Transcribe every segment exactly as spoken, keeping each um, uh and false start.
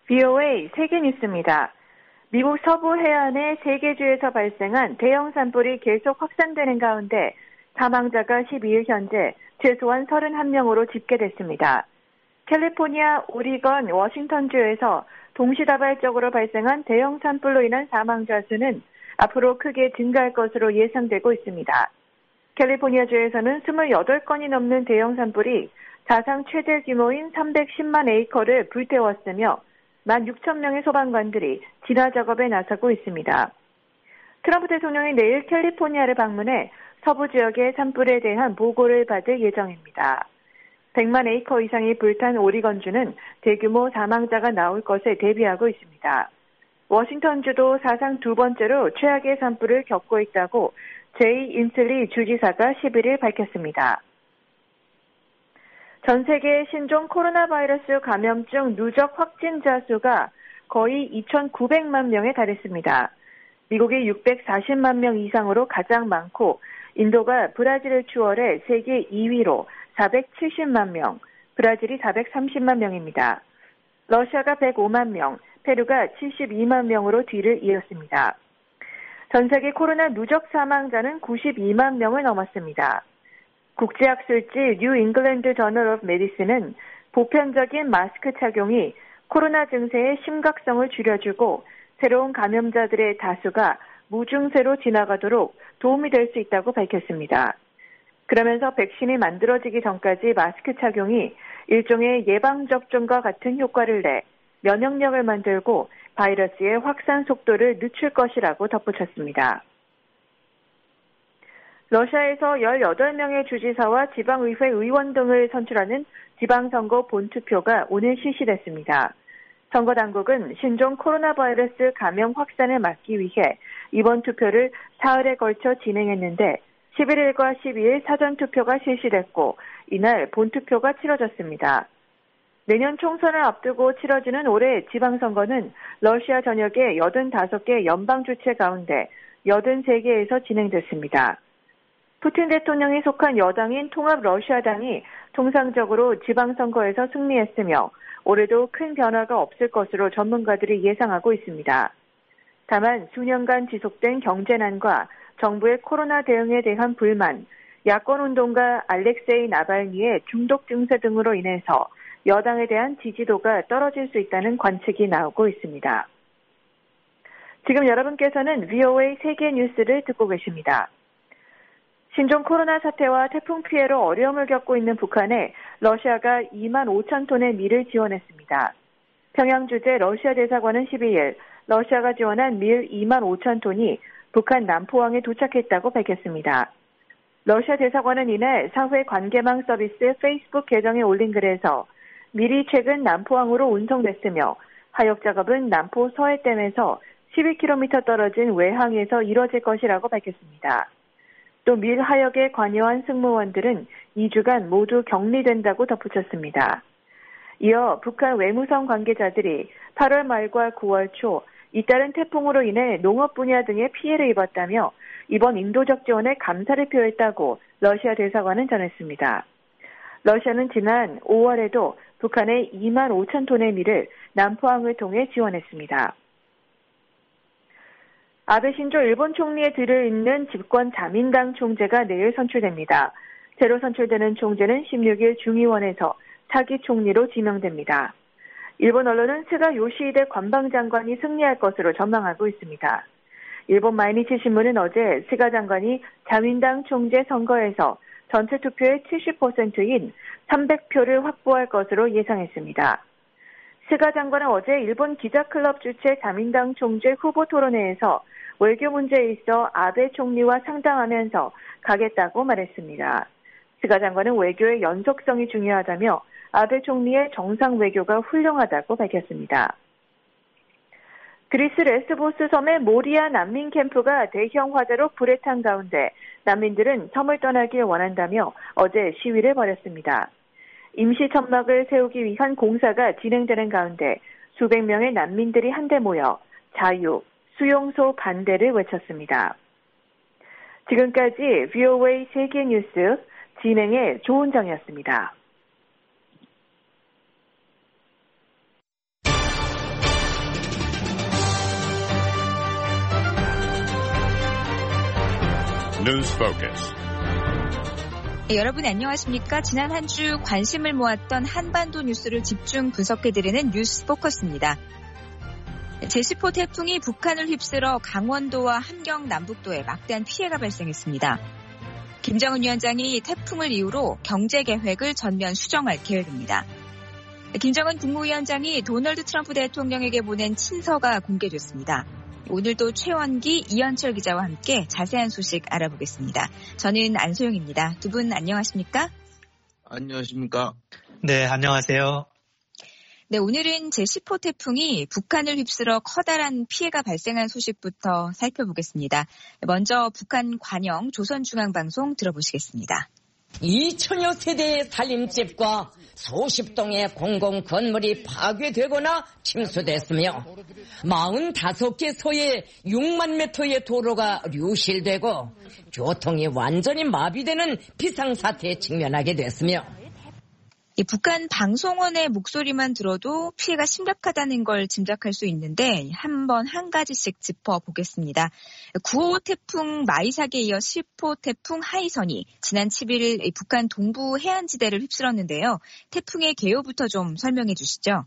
브이오에이 세계뉴스입니다. 미국 서부 해안의 세 개 주에서 발생한 대형 산불이 계속 확산되는 가운데 사망자가 십이일 현재 최소한 서른한 명으로 집계됐습니다. 캘리포니아, 오리건, 워싱턴주에서 동시다발적으로 발생한 대형 산불로 인한 사망자 수는 앞으로 크게 증가할 것으로 예상되고 있습니다. 캘리포니아주에서는 이십팔 건이 넘는 대형 산불이 사상 최대 규모인 삼백십만 에이커를 불태웠으며 만 육천 명의 소방관들이 진화 작업에 나서고 있습니다. 트럼프 대통령이 내일 캘리포니아를 방문해 서부 지역의 산불에 대한 보고를 받을 예정입니다. 백만 에이커 이상이 불탄 오리건주는 대규모 사망자가 나올 것에 대비하고 있습니다. 워싱턴주도 사상 두 번째로 최악의 산불을 겪고 있다고 제이 인슬리 주지사가 십일일 밝혔습니다. 전 세계 신종 코로나 바이러스 감염증 누적 확진자 수가 거의 이천구백만 명에 달했습니다. 미국이 육백사십만 명 이상으로 가장 많고 인도가 브라질을 추월해 세계 이 위로 사백칠십만 명, 브라질이 사백삼십만 명입니다. 러시아가 백오만 명, 페루가 칠십이만 명으로 뒤를 이었습니다. 전 세계 코로나 누적 사망자는 구십이만 명을 넘었습니다. 국제학술지 뉴 잉글랜드 저널 오브 메디슨은 보편적인 마스크 착용이 코로나 증세의 심각성을 줄여주고 새로운 감염자들의 다수가 무증세로 지나가도록 도움이 될 수 있다고 밝혔습니다. 그러면서 백신이 만들어지기 전까지 마스크 착용이 일종의 예방접종과 같은 효과를 내 면역력을 만들고 바이러스의 확산 속도를 늦출 것이라고 덧붙였습니다. 러시아에서 열여덟 명의 주지사와 지방의회 의원 등을 선출하는 지방선거 본투표가 오늘 실시됐습니다. 선거당국은 신종 코로나 바이러스 감염 확산을 막기 위해 이번 투표를 사흘에 걸쳐 진행했는데 십일일과 십이일 사전투표가 실시됐고 이날 본투표가 치러졌습니다. 내년 총선을 앞두고 치러지는 올해 지방선거는 러시아 전역의 여든다섯 개 연방주체 가운데 여든세 개에서 진행됐습니다. 푸틴 대통령이 속한 여당인 통합러시아당이 통상적으로 지방선거에서 승리했으며 올해도 큰 변화가 없을 것으로 전문가들이 예상하고 있습니다. 다만 수년간 지속된 경제난과 정부의 코로나 대응에 대한 불만, 야권운동가 알렉세이 나발니의 중독 증세 등으로 인해서 여당에 대한 지지도가 떨어질 수 있다는 관측이 나오고 있습니다. 지금 여러분께서는 브이오에이 세계뉴스를 듣고 계십니다. 신종 코로나 사태와 태풍 피해로 어려움을 겪고 있는 북한에 러시아가 이만 오천 톤의 밀을 지원했습니다. 평양 주재 러시아 대사관은 십이일 러시아가 지원한 밀 이만 오천 톤이 북한 남포항에 도착했다고 밝혔습니다. 러시아 대사관은 이날 사회 관계망 서비스 페이스북 계정에 올린 글에서 밀이 최근 남포항으로 운송됐으며 하역 작업은 남포 서해댐에서 십일 킬로미터 떨어진 외항에서 이뤄질 것이라고 밝혔습니다. 또 밀 하역에 관여한 승무원들은 이 주간 모두 격리된다고 덧붙였습니다. 이어 북한 외무성 관계자들이 팔월 말과 구월 초 잇따른 태풍으로 인해 농업 분야 등의 피해를 입었다며 이번 인도적 지원에 감사를 표했다고 러시아 대사관은 전했습니다. 러시아는 지난 오월에도 북한에 이만 오천 톤의 밀을 남포항을 통해 지원했습니다. 아베 신조 일본 총리의 뒤를 잇는 집권 자민당 총재가 내일 선출됩니다. 새로 선출되는 총재는 십육일 중의원에서 차기 총리로 지명됩니다. 일본 언론은 스가 요시히데 관방장관이 승리할 것으로 전망하고 있습니다. 일본 마이니치 신문은 어제 스가 장관이 자민당 총재 선거에서 전체 투표의 칠십 퍼센트인 삼백 표를 확보할 것으로 예상했습니다. 스가 장관은 어제 일본 기자클럽 주최 자민당 총재 후보 토론회에서 외교 문제에 있어 아베 총리와 상담하면서 가겠다고 말했습니다. 스가 장관은 외교의 연속성이 중요하다며 아베 총리의 정상 외교가 훌륭하다고 밝혔습니다. 그리스 레스보스 섬의 모리아 난민 캠프가 대형 화재로 불에 탄 가운데 난민들은 섬을 떠나길 원한다며 어제 시위를 벌였습니다. 임시 천막을 세우기 위한 공사가 진행되는 가운데 수백 명의 난민들이 한데 모여 자유, 수용소 반대를 외쳤습니다. 지금까지 브이오에이 세계뉴스 진행의 조은정이었습니다. News Focus. 네, 여러분 안녕하십니까? 지난 한 주 관심을 모았던 한반도 뉴스를 집중 분석해드리는 뉴스 포커스입니다. 제십 호 태풍이 북한을 휩쓸어 강원도와 함경 남북도에 막대한 피해가 발생했습니다. 김정은 위원장이 태풍을 이유로 경제 계획을 전면 수정할 계획입니다. 김정은 국무위원장이 도널드 트럼프 대통령에게 보낸 친서가 공개됐습니다. 오늘도 최원기, 이현철 기자와 함께 자세한 소식 알아보겠습니다. 저는 안소영입니다. 두 분 안녕하십니까? 안녕하십니까? 네, 안녕하세요. 네, 오늘은 제십 호 태풍이 북한을 휩쓸어 커다란 피해가 발생한 소식부터 살펴보겠습니다. 먼저 북한 관영 조선중앙방송 들어보시겠습니다. 이천여 세대의 살림집과 수십 동의 공공 건물이 파괴되거나 침수됐으며 사십오 개 소의 육만 미터의 도로가 류실되고 교통이 완전히 마비되는 비상사태에 직면하게 됐으며 이 북한 방송원의 목소리만 들어도 피해가 심각하다는 걸 짐작할 수 있는데 한번 한 가지씩 짚어보겠습니다. 구 호 태풍 마이삭에 이어 십 호 태풍 하이선이 지난 칠 일 북한 동부 해안지대를 휩쓸었는데요. 태풍의 개요부터 좀 설명해 주시죠.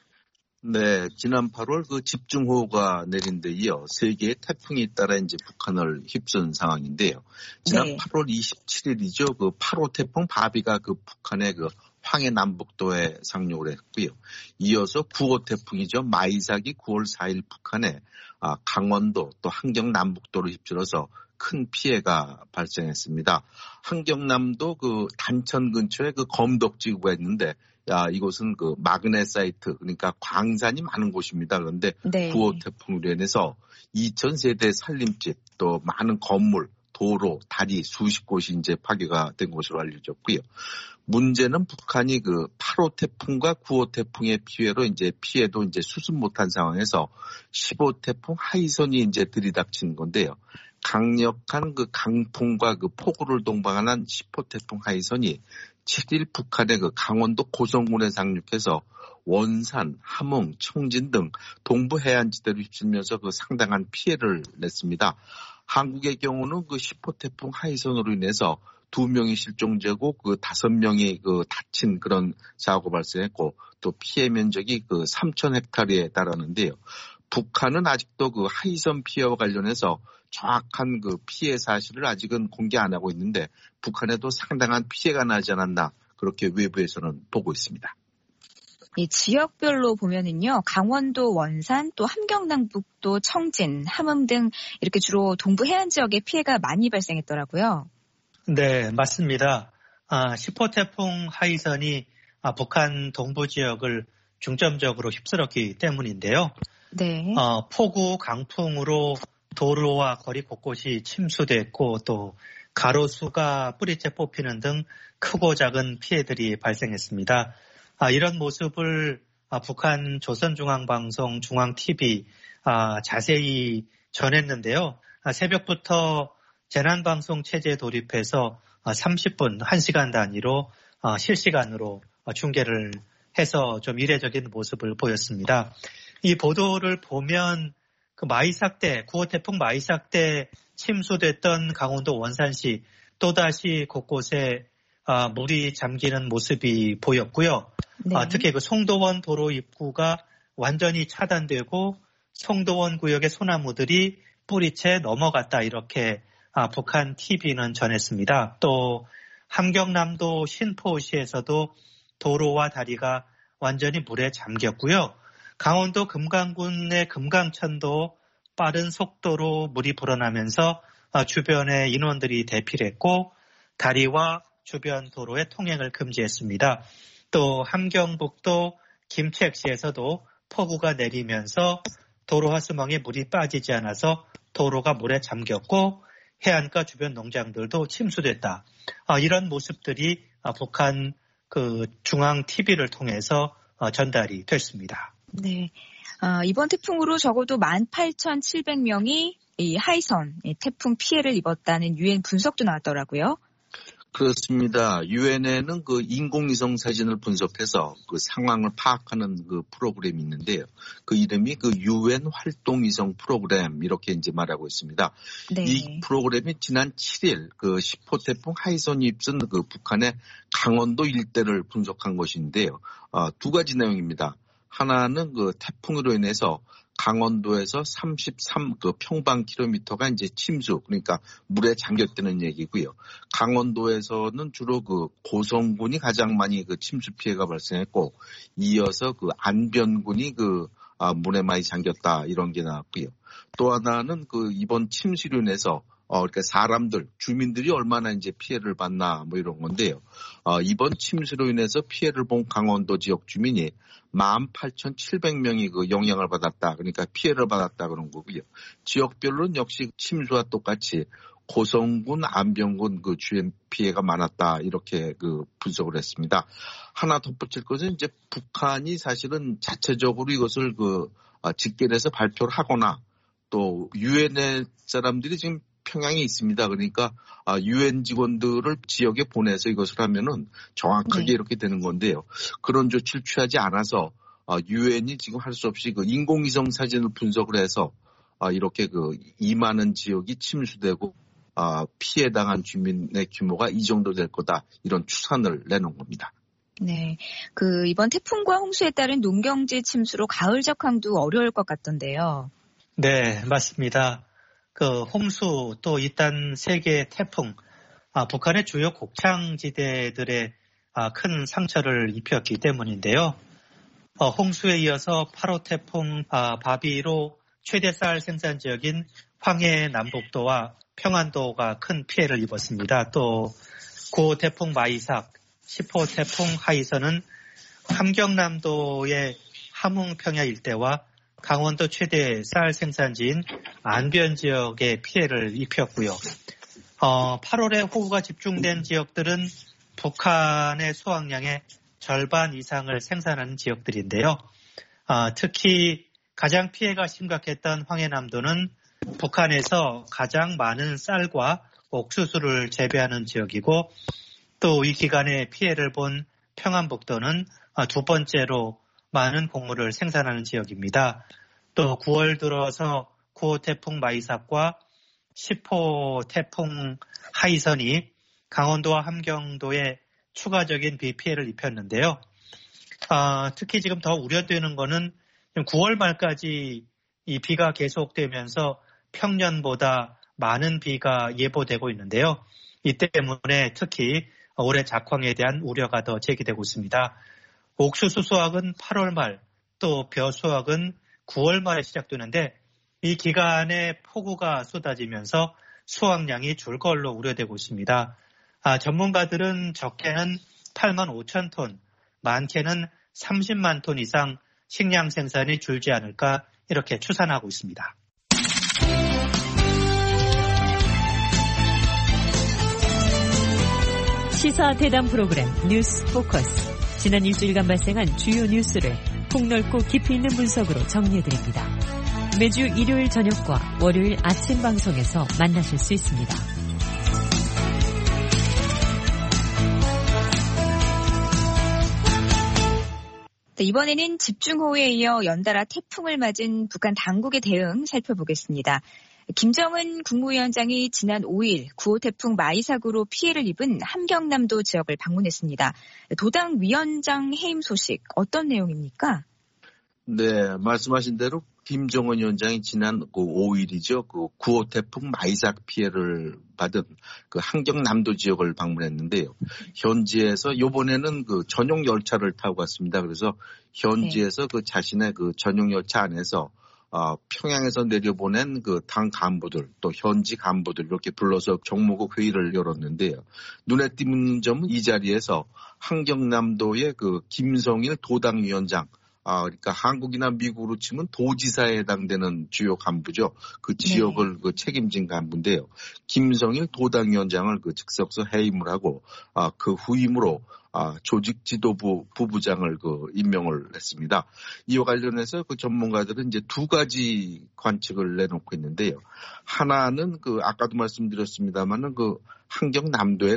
네, 지난 팔월 그 집중호우가 내린 데 이어 세 개의 태풍이 따라 이제 북한을 휩쓴 상황인데요. 지난 네. 팔월 이십칠일이죠. 그 팔 호 태풍 바비가 그 북한의 그 황해 남북도에 상륙을 했고요. 이어서 구 호 태풍이죠. 마이삭이 구월 사일 북한의 아, 강원도 또 함경 남북도를 휩쓸어서 큰 피해가 발생했습니다. 함경남도 그 단천 근처에 그 검덕지구가 있는데 야, 이곳은 그 마그네사이트, 그러니까 광산이 많은 곳입니다. 그런데 네. 구 호 태풍으로 인해서 이천 세대 살림집, 또 많은 건물, 도로, 다리 수십 곳이 이제 파괴가 된 것으로 알려졌고요. 문제는 북한이 그 팔 호 태풍과 구 호 태풍의 피해로 이제 피해도 이제 수습 못한 상황에서 십 호 태풍 하이선이 이제 들이닥친 건데요. 강력한 그 강풍과 그 폭우를 동반한 십 호 태풍 하이선이 칠 일 북한의 그 강원도 고성군에 상륙해서 원산, 함흥, 청진 등 동부 해안지대를 휩쓸면서 그 상당한 피해를 냈습니다. 한국의 경우는 그 십 호 태풍 하이선으로 인해서 두 명이 실종되고 그 다섯 명이 그 다친 그런 사고 발생했고 또 피해 면적이 그 삼천 헥타르에 달하는데요. 북한은 아직도 그 하이선 피해와 관련해서 정확한 그 피해 사실을 아직은 공개 안 하고 있는데 북한에도 상당한 피해가 나지 않았나 그렇게 외부에서는 보고 있습니다. 이 지역별로 보면은요, 강원도 원산, 또 함경남북도 청진, 함흥 등 이렇게 주로 동부 해안 지역에 피해가 많이 발생했더라고요. 네, 맞습니다. 아, 십 호 태풍 하이선이 아, 북한 동부 지역을 중점적으로 휩쓸었기 때문인데요. 네. 어, 폭우, 강풍으로 도로와 거리 곳곳이 침수됐고 또 가로수가 뿌리째 뽑히는 등 크고 작은 피해들이 발생했습니다. 아, 이런 모습을 아, 북한 조선중앙방송 중앙티비 아, 자세히 전했는데요. 아, 새벽부터 재난방송 체제에 돌입해서 아, 삼십 분, 한 시간 단위로 아, 실시간으로 아, 중계를 해서 좀 이례적인 모습을 보였습니다. 이 보도를 보면 그 마이삭 때, 구 호 태풍 마이삭 때 침수됐던 강원도 원산시 또다시 곳곳에 아, 물이 잠기는 모습이 보였고요. 네. 아, 특히 그 송도원 도로 입구가 완전히 차단되고 송도원 구역의 소나무들이 뿌리채 넘어갔다 이렇게 아, 북한 티비는 전했습니다. 또 함경남도 신포시에서도 도로와 다리가 완전히 물에 잠겼고요. 강원도 금강군의 금강천도 빠른 속도로 물이 불어나면서 주변에 인원들이 대피했고 다리와 주변 도로의 통행을 금지했습니다. 또 함경북도 김책시에서도 폭우가 내리면서 도로 하수망에 물이 빠지지 않아서 도로가 물에 잠겼고 해안가 주변 농장들도 침수됐다. 이런 모습들이 북한 그 중앙 티비를 통해서 전달이 됐습니다. 네. 어, 이번 태풍으로 적어도 만 팔천칠백 명이 이 하이선 태풍 피해를 입었다는 유엔 분석도 나왔더라고요. 그렇습니다. 유엔에는 그 인공위성 사진을 분석해서 그 상황을 파악하는 그 프로그램이 있는데요. 그 이름이 그 유엔 활동위성 프로그램 이렇게 이제 말하고 있습니다. 네. 이 프로그램이 지난 칠 일 그 십 호 태풍 하이선이 휩쓴 그 북한의 강원도 일대를 분석한 것인데요. 어, 두 가지 내용입니다. 하나는 그 태풍으로 인해서 강원도에서 삼십삼 그 평방 킬로미터가 이제 침수, 그러니까 물에 잠겼다는 얘기고요. 강원도에서는 주로 그 고성군이 가장 많이 그 침수 피해가 발생했고, 이어서 그 안변군이 그 아, 물에 많이 잠겼다 이런 게 나왔고요. 또 하나는 그 이번 침수로 인해서 어, 그러니까 사람들, 주민들이 얼마나 이제 피해를 받나 뭐 이런 건데요. 어, 이번 침수로 인해서 피해를 본 강원도 지역 주민이 만 팔천칠백 명이 그 영향을 받았다. 그러니까 피해를 받았다 그런 거고요. 지역별로는 역시 침수와 똑같이 고성군, 안병군 그 주변 피해가 많았다. 이렇게 그 분석을 했습니다. 하나 덧붙일 것은 이제 북한이 사실은 자체적으로 이것을 그 직결해서 발표를 하거나 또 유엔의 사람들이 지금 평양에 있습니다. 그러니까 유엔 직원들을 지역에 보내서 이것을 하면은 정확하게 네. 이렇게 되는 건데요. 그런 조치를 취하지 않아서 유엔이 지금 할 수 없이 그 인공위성 사진을 분석을 해서 이렇게 그 임하는 지역이 침수되고 피해 당한 주민의 규모가 이 정도 될 거다 이런 추산을 내놓은 겁니다. 네, 그 이번 태풍과 홍수에 따른 농경지 침수로 가을 적황도 어려울 것 같던데요. 네, 맞습니다. 그 홍수 또 이딴 세계 태풍, 아, 북한의 주요 곡창지대들에 아, 큰 상처를 입혔기 때문인데요. 어, 홍수에 이어서 팔 호 태풍 아, 바비로 최대 쌀 생산 지역인 황해 남북도와 평안도가 큰 피해를 입었습니다. 또 구 호 태풍 마이삭, 십 호 태풍 하이선은 함경남도의 함흥평야 일대와 강원도 최대 쌀 생산지인 안변 지역에 피해를 입혔고요. 어, 팔월에 호우가 집중된 지역들은 북한의 수확량의 절반 이상을 생산하는 지역들인데요. 어, 특히 가장 피해가 심각했던 황해남도는 북한에서 가장 많은 쌀과 옥수수를 재배하는 지역이고 또 이 기간에 피해를 본 평안북도는 두 번째로 많은 곡물을 생산하는 지역입니다. 또 구월 들어서 구 호 태풍 마이삭과 십 호 태풍 하이선이 강원도와 함경도에 추가적인 비 피해를 입혔는데요. 아, 특히 지금 더 우려되는 거는 구월 말까지 이 비가 계속되면서 평년보다 많은 비가 예보되고 있는데요. 이 때문에 특히 올해 작황에 대한 우려가 더 제기되고 있습니다. 옥수수 수확은 팔월 말, 또 벼 수확은 구월 말에 시작되는데 이 기간에 폭우가 쏟아지면서 수확량이 줄 걸로 우려되고 있습니다. 아, 전문가들은 적게는 팔만 오천 톤, 많게는 삼십만 톤 이상 식량 생산이 줄지 않을까 이렇게 추산하고 있습니다. 시사 대담 프로그램 뉴스 포커스. 지난 일주일간 발생한 주요 뉴스를 폭넓고 깊이 있는 분석으로 정리해드립니다. 매주 일요일 저녁과 월요일 아침 방송에서 만나실 수 있습니다. 네, 이번에는 집중호우에 이어 연달아 태풍을 맞은 북한 당국의 대응 살펴보겠습니다. 김정은 국무위원장이 지난 오 일 구 호 태풍 마이삭으로 피해를 입은 함경남도 지역을 방문했습니다. 도당 위원장 해임 소식 어떤 내용입니까? 네, 말씀하신 대로 김정은 위원장이 지난 그 오 일이죠. 그 구 호 태풍 마이삭 피해를 받은 그 함경남도 지역을 방문했는데요. 현지에서 이번에는 그 전용 열차를 타고 갔습니다. 그래서 현지에서 네. 그 자신의 그 전용 열차 안에서 어, 평양에서 내려보낸 그 당 간부들 또 현지 간부들 이렇게 불러서 정무국 회의를 열었는데요. 눈에 띄는 점은 이 자리에서 함경남도의 그 김성일 도당위원장, 아, 그러니까 한국이나 미국으로 치면 도지사에 해당되는 주요 간부죠. 그 지역을 네. 그 책임진 간부인데요. 김성일 도당위원장을 그 즉석서 해임을 하고 아, 그 후임으로 아, 조직 지도부 부부장을 그 임명을 했습니다. 이와 관련해서 그 전문가들은 이제 두 가지 관측을 내놓고 있는데요. 하나는 그 아까도 말씀드렸습니다만은 그 함경남도에는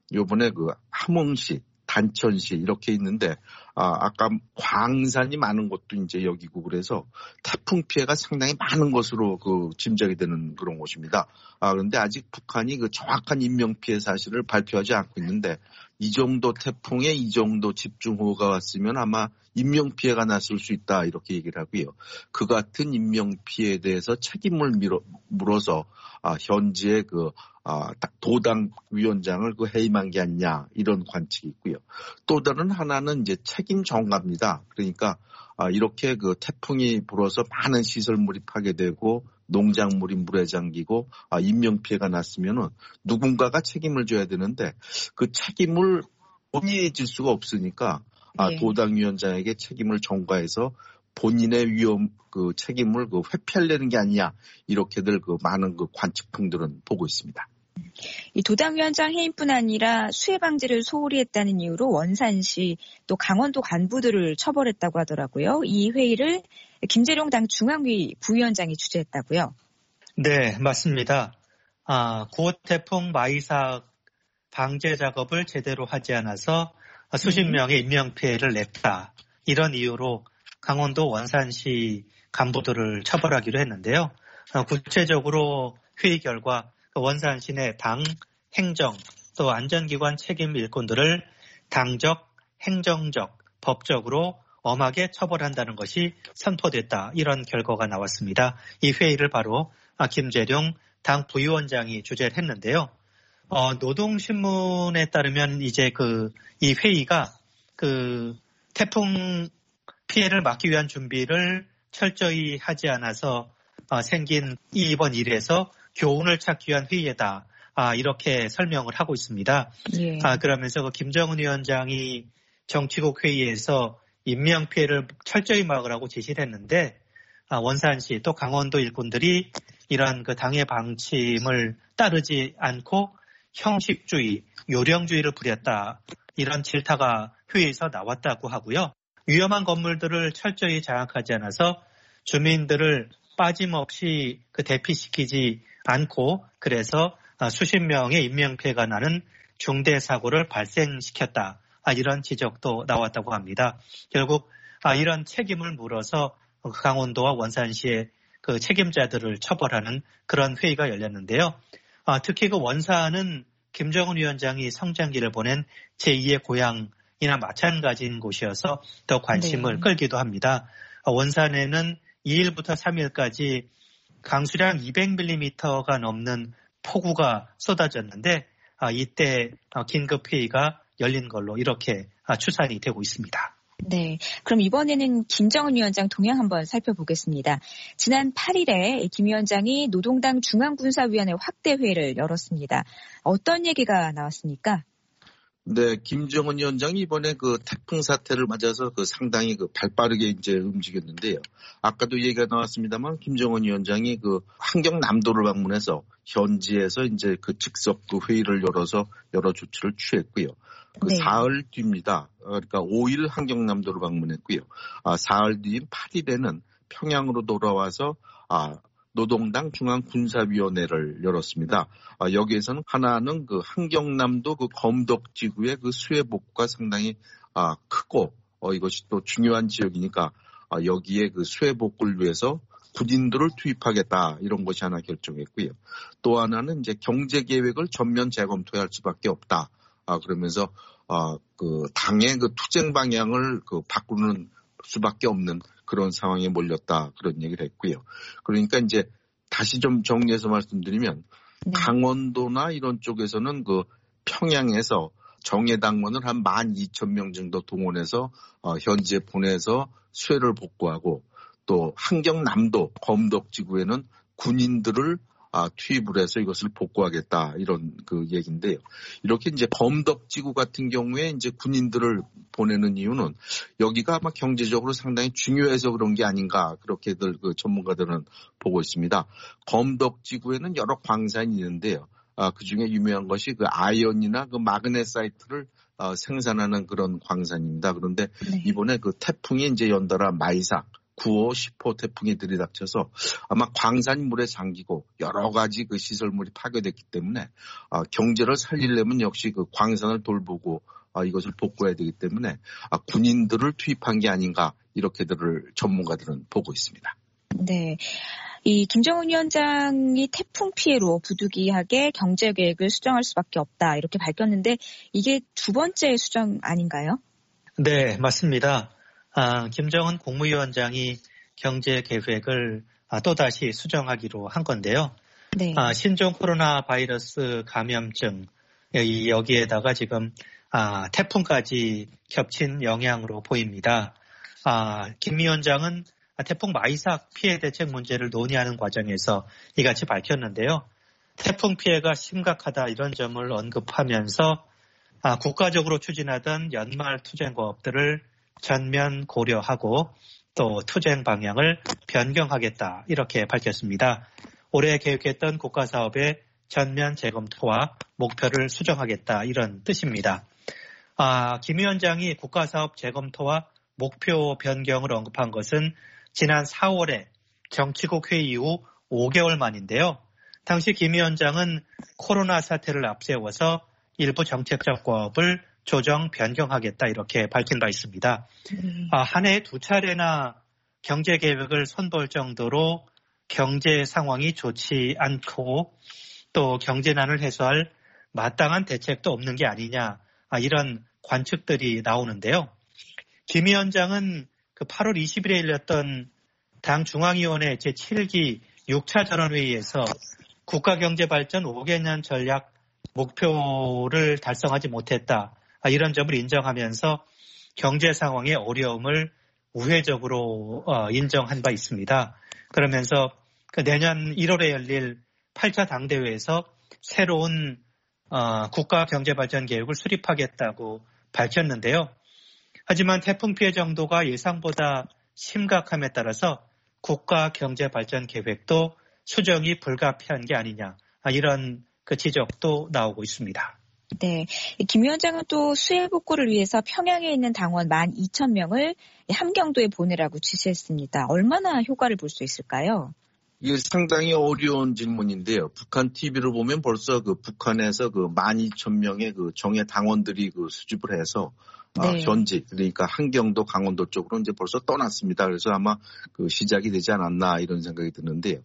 요번에 그 함흥시, 단천시 이렇게 있는데 아, 아까 광산이 많은 곳도 이제 여기고 그래서 태풍 피해가 상당히 많은 것으로 그 짐작이 되는 그런 곳입니다. 아, 그런데 아직 북한이 그 정확한 인명 피해 사실을 발표하지 않고 있는데 이 정도 태풍에 이 정도 집중호우가 왔으면 아마 인명 피해가 났을 수 있다 이렇게 얘기를 하고요. 그 같은 인명 피해에 대해서 책임을 밀어, 물어서 아, 현지의 그 아, 도당 위원장을 그 해임한 게 아니냐 이런 관측이 있고요. 또 다른 하나는 이제 책임 전가입니다. 그러니까 아, 이렇게 그 태풍이 불어서 많은 시설물이 파괴되고 농작물이 물에 잠기고 아, 인명 피해가 났으면은 누군가가 책임을 져야 되는데 그 책임을 본인이 질 수가 없으니까 아, 네. 도당 위원장에게 책임을 전가해서 본인의 위험 그 책임을 그 회피하려는 게 아니냐 이렇게들 그 많은 그 관측풍들은 보고 있습니다. 이 도당위원장 해임뿐 아니라 수해 방지를 소홀히 했다는 이유로 원산시 또 강원도 간부들을 처벌했다고 하더라고요. 이 회의를 김재룡 당 중앙위 부위원장이 주재했다고요. 네, 맞습니다. 아, 구호 태풍 마이삭 방제 작업을 제대로 하지 않아서 수십 명의 인명 피해를 냈다. 이런 이유로 강원도 원산시 간부들을 처벌하기로 했는데요. 구체적으로 회의 결과 원산시 내 당, 행정, 또 안전기관 책임 일꾼들을 당적, 행정적, 법적으로 엄하게 처벌한다는 것이 선포됐다. 이런 결과가 나왔습니다. 이 회의를 바로 김재룡 당 부위원장이 주재를 했는데요. 어, 노동신문에 따르면 이제 그 이 회의가 그 태풍 피해를 막기 위한 준비를 철저히 하지 않아서 어, 생긴 이번 일에서 교훈을 찾기 위한 회의다. 아, 이렇게 설명을 하고 있습니다. 예. 아, 그러면서 그 김정은 위원장이 정치국 회의에서 인명 피해를 철저히 막으라고 지시를 했는데 아, 원산시 또 강원도 일꾼들이 이런 그 당의 방침을 따르지 않고 형식주의, 요령주의를 부렸다. 이런 질타가 회의에서 나왔다고 하고요. 위험한 건물들을 철저히 장악하지 않아서 주민들을 빠짐없이 그 대피시키지 않고 그래서 수십 명의 인명피해가 나는 중대 사고를 발생시켰다. 이런 지적도 나왔다고 합니다. 결국 이런 책임을 물어서 강원도와 원산시의 그 책임자들을 처벌하는 그런 회의가 열렸는데요. 특히 그 원산은 김정은 위원장이 성장기를 보낸 제이의 고향이나 마찬가지인 곳이어서 더 관심을 네. 끌기도 합니다. 원산에는 이 일부터 삼 일까지 강수량 이백 밀리미터가 넘는 폭우가 쏟아졌는데 이때 긴급 회의가 열린 걸로 이렇게 추산이 되고 있습니다. 네, 그럼 이번에는 김정은 위원장 동향 한번 살펴보겠습니다. 지난 팔 일에 김 위원장이 노동당 중앙군사위원회 확대 회의를 열었습니다. 어떤 얘기가 나왔습니까? 네, 김정은 위원장이 이번에 그 태풍 사태를 맞아서 그 상당히 그 발빠르게 이제 움직였는데요. 아까도 얘기가 나왔습니다만 김정은 위원장이 그 환경남도를 방문해서 현지에서 이제 그 즉석 그 회의를 열어서 여러 조치를 취했고요. 그 네. 사흘 뒤입니다. 그러니까 오 일 환경남도를 방문했고요. 아, 사흘 뒤인 팔 일에는 평양으로 돌아와서 아, 노동당 중앙군사위원회를 열었습니다. 아, 여기에서는 하나는 그 환경남도 그 검덕지구의 그 수해 복구가 상당히 아, 크고 어, 이것이 또 중요한 지역이니까 아, 여기에 그 수해 복구를 위해서 군인들을 투입하겠다 이런 것이 하나 결정했고요. 또 하나는 이제 경제 계획을 전면 재검토할 수밖에 없다. 아, 그러면서, 아, 그, 당의 그 투쟁 방향을 그 바꾸는 수밖에 없는 그런 상황에 몰렸다. 그런 얘기를 했고요. 그러니까 이제 다시 좀 정리해서 말씀드리면, 네. 강원도나 이런 쪽에서는 그 평양에서 정예당원을 한 만 이천 명 정도 동원해서, 어, 현지에 보내서 수해를 복구하고, 또 환경남도 검덕지구에는 군인들을 아, 투입을 해서 이것을 복구하겠다 이런 그 얘기인데요. 이렇게 이제 검덕지구 같은 경우에 이제 군인들을 보내는 이유는 여기가 아마 경제적으로 상당히 중요해서 그런 게 아닌가 그렇게들 그 전문가들은 보고 있습니다. 검덕지구에는 여러 광산이 있는데요. 아, 그 중에 유명한 것이 그 아연이나 그 마그네사이트를 어, 생산하는 그런 광산입니다. 그런데 네. 이번에 그 태풍이 이제 연달아 마이삭 구 호, 십 호 태풍이 들이닥쳐서 아마 광산이 물에 잠기고 여러 가지 그 시설물이 파괴됐기 때문에 아, 경제를 살리려면 역시 그 광산을 돌보고 아, 이것을 복구해야 되기 때문에 아, 군인들을 투입한 게 아닌가 이렇게들을 전문가들은 보고 있습니다. 네. 이 김정은 위원장이 태풍 피해로 부득이하게 경제 계획을 수정할 수밖에 없다 이렇게 밝혔는데 이게 두 번째 수정 아닌가요? 네, 맞습니다. 아, 김정은 국무위원장이 경제 계획을 아, 또다시 수정하기로 한 건데요. 네. 아, 신종 코로나 바이러스 감염증 여기에다가 지금 아, 태풍까지 겹친 영향으로 보입니다. 아, 김 위원장은 태풍 마이삭 피해 대책 문제를 논의하는 과정에서 이같이 밝혔는데요. 태풍 피해가 심각하다 이런 점을 언급하면서 아, 국가적으로 추진하던 연말 투쟁고업들을 전면 고려하고 또 투쟁 방향을 변경하겠다 이렇게 밝혔습니다. 올해 계획했던 국가사업의 전면 재검토와 목표를 수정하겠다 이런 뜻입니다. 아, 김 위원장이 국가사업 재검토와 목표 변경을 언급한 것은 지난 사월에 정치국 회의 이후 오 개월 만인데요. 당시 김 위원장은 코로나 사태를 앞세워서 일부 정책적 과업을 조정 변경하겠다 이렇게 밝힌 바 있습니다. 음. 아, 한 해에 두 차례나 경제 계획을 손볼 정도로 경제 상황이 좋지 않고 또 경제난을 해소할 마땅한 대책도 없는 게 아니냐 아, 이런 관측들이 나오는데요. 김 위원장은 그 팔월 이십일에 열렸던 당 중앙위원회 제칠 기 육 차 전원회의에서 국가경제발전 오 개년 전략 목표를 달성하지 못했다. 이런 점을 인정하면서 경제 상황의 어려움을 우회적으로 인정한 바 있습니다. 그러면서 내년 일월에 열릴 팔 차 당대회에서 새로운 국가경제발전 계획을 수립하겠다고 밝혔는데요. 하지만 태풍 피해 정도가 예상보다 심각함에 따라서 국가경제발전 계획도 수정이 불가피한 게 아니냐 이런 그 지적도 나오고 있습니다. 네, 김 위원장은 또 수해 복구를 위해서 평양에 있는 당원 만 이천 명을 함경도에 보내라고 지시했습니다. 얼마나 효과를 볼 수 있을까요? 이게 상당히 어려운 질문인데요. 북한 티비를 보면 벌써 그 북한에서 그 만 이천 명의 그 정예 당원들이 그 수집을 해서 네. 아, 현지 그러니까 함경도 강원도 쪽으로 이제 벌써 떠났습니다. 그래서 아마 그 시작이 되지 않았나 이런 생각이 드는데요.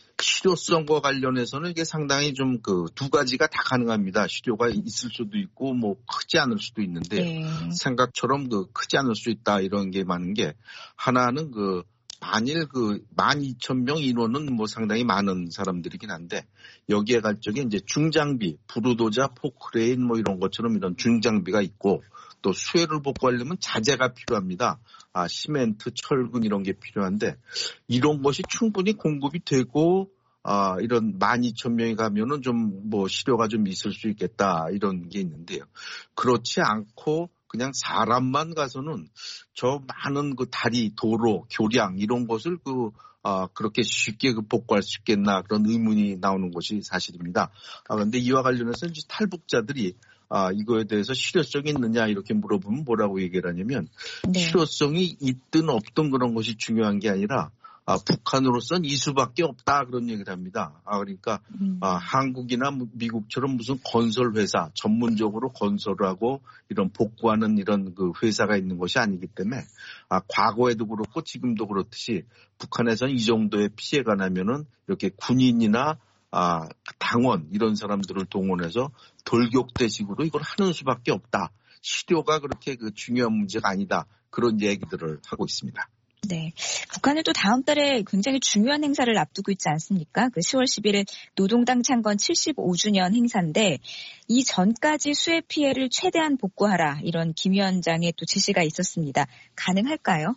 실효성과 관련해서는 이게 상당히 좀 그 두 가지가 다 가능합니다. 실효가 있을 수도 있고 뭐 크지 않을 수도 있는데 네. 생각처럼 그 크지 않을 수 있다 이런 게 많은 게 하나는 그 만일 그 만 이천 명 인원은 뭐 상당히 많은 사람들이긴 한데 여기에 갈 적에 이제 중장비, 부르도자, 포크레인 뭐 이런 것처럼 이런 중장비가 있고 또 수해를 복구하려면 자재가 필요합니다. 아, 시멘트, 철근 이런 게 필요한데 이런 것이 충분히 공급이 되고 아, 이런 만 이천 명이 가면은 좀 뭐 실효가 좀 있을 수 있겠다 이런 게 있는데요. 그렇지 않고 그냥 사람만 가서는 저 많은 그 다리, 도로, 교량 이런 것을 그 아, 그렇게 쉽게 그 복구할 수 있겠나 그런 의문이 나오는 것이 사실입니다. 아, 그런데 이와 관련해서 이제 탈북자들이 아, 이거에 대해서 실효성이 있느냐 이렇게 물어보면 뭐라고 얘기를 하냐면 네. 실효성이 있든 없든 그런 것이 중요한 게 아니라 아, 북한으로선 이 수밖에 없다 그런 얘기를 합니다. 아, 그러니까 음. 아, 한국이나 미국처럼 무슨 건설 회사 전문적으로 건설을 하고 이런 복구하는 이런 그 회사가 있는 것이 아니기 때문에 아, 과거에도 그렇고 지금도 그렇듯이 북한에서는 이 정도의 피해가 나면은 이렇게 군인이나 아, 당원 이런 사람들을 동원해서 돌격대식으로 이걸 하는 수밖에 없다. 실효가 그렇게 그 중요한 문제가 아니다. 그런 얘기들을 하고 있습니다. 네. 북한은 또 다음 달에 굉장히 중요한 행사를 앞두고 있지 않습니까? 그 시월 십일일 노동당 창건 칠십오 주년 행사인데 이 전까지 수해 피해를 최대한 복구하라 이런 김 위원장의 또 지시가 있었습니다. 가능할까요?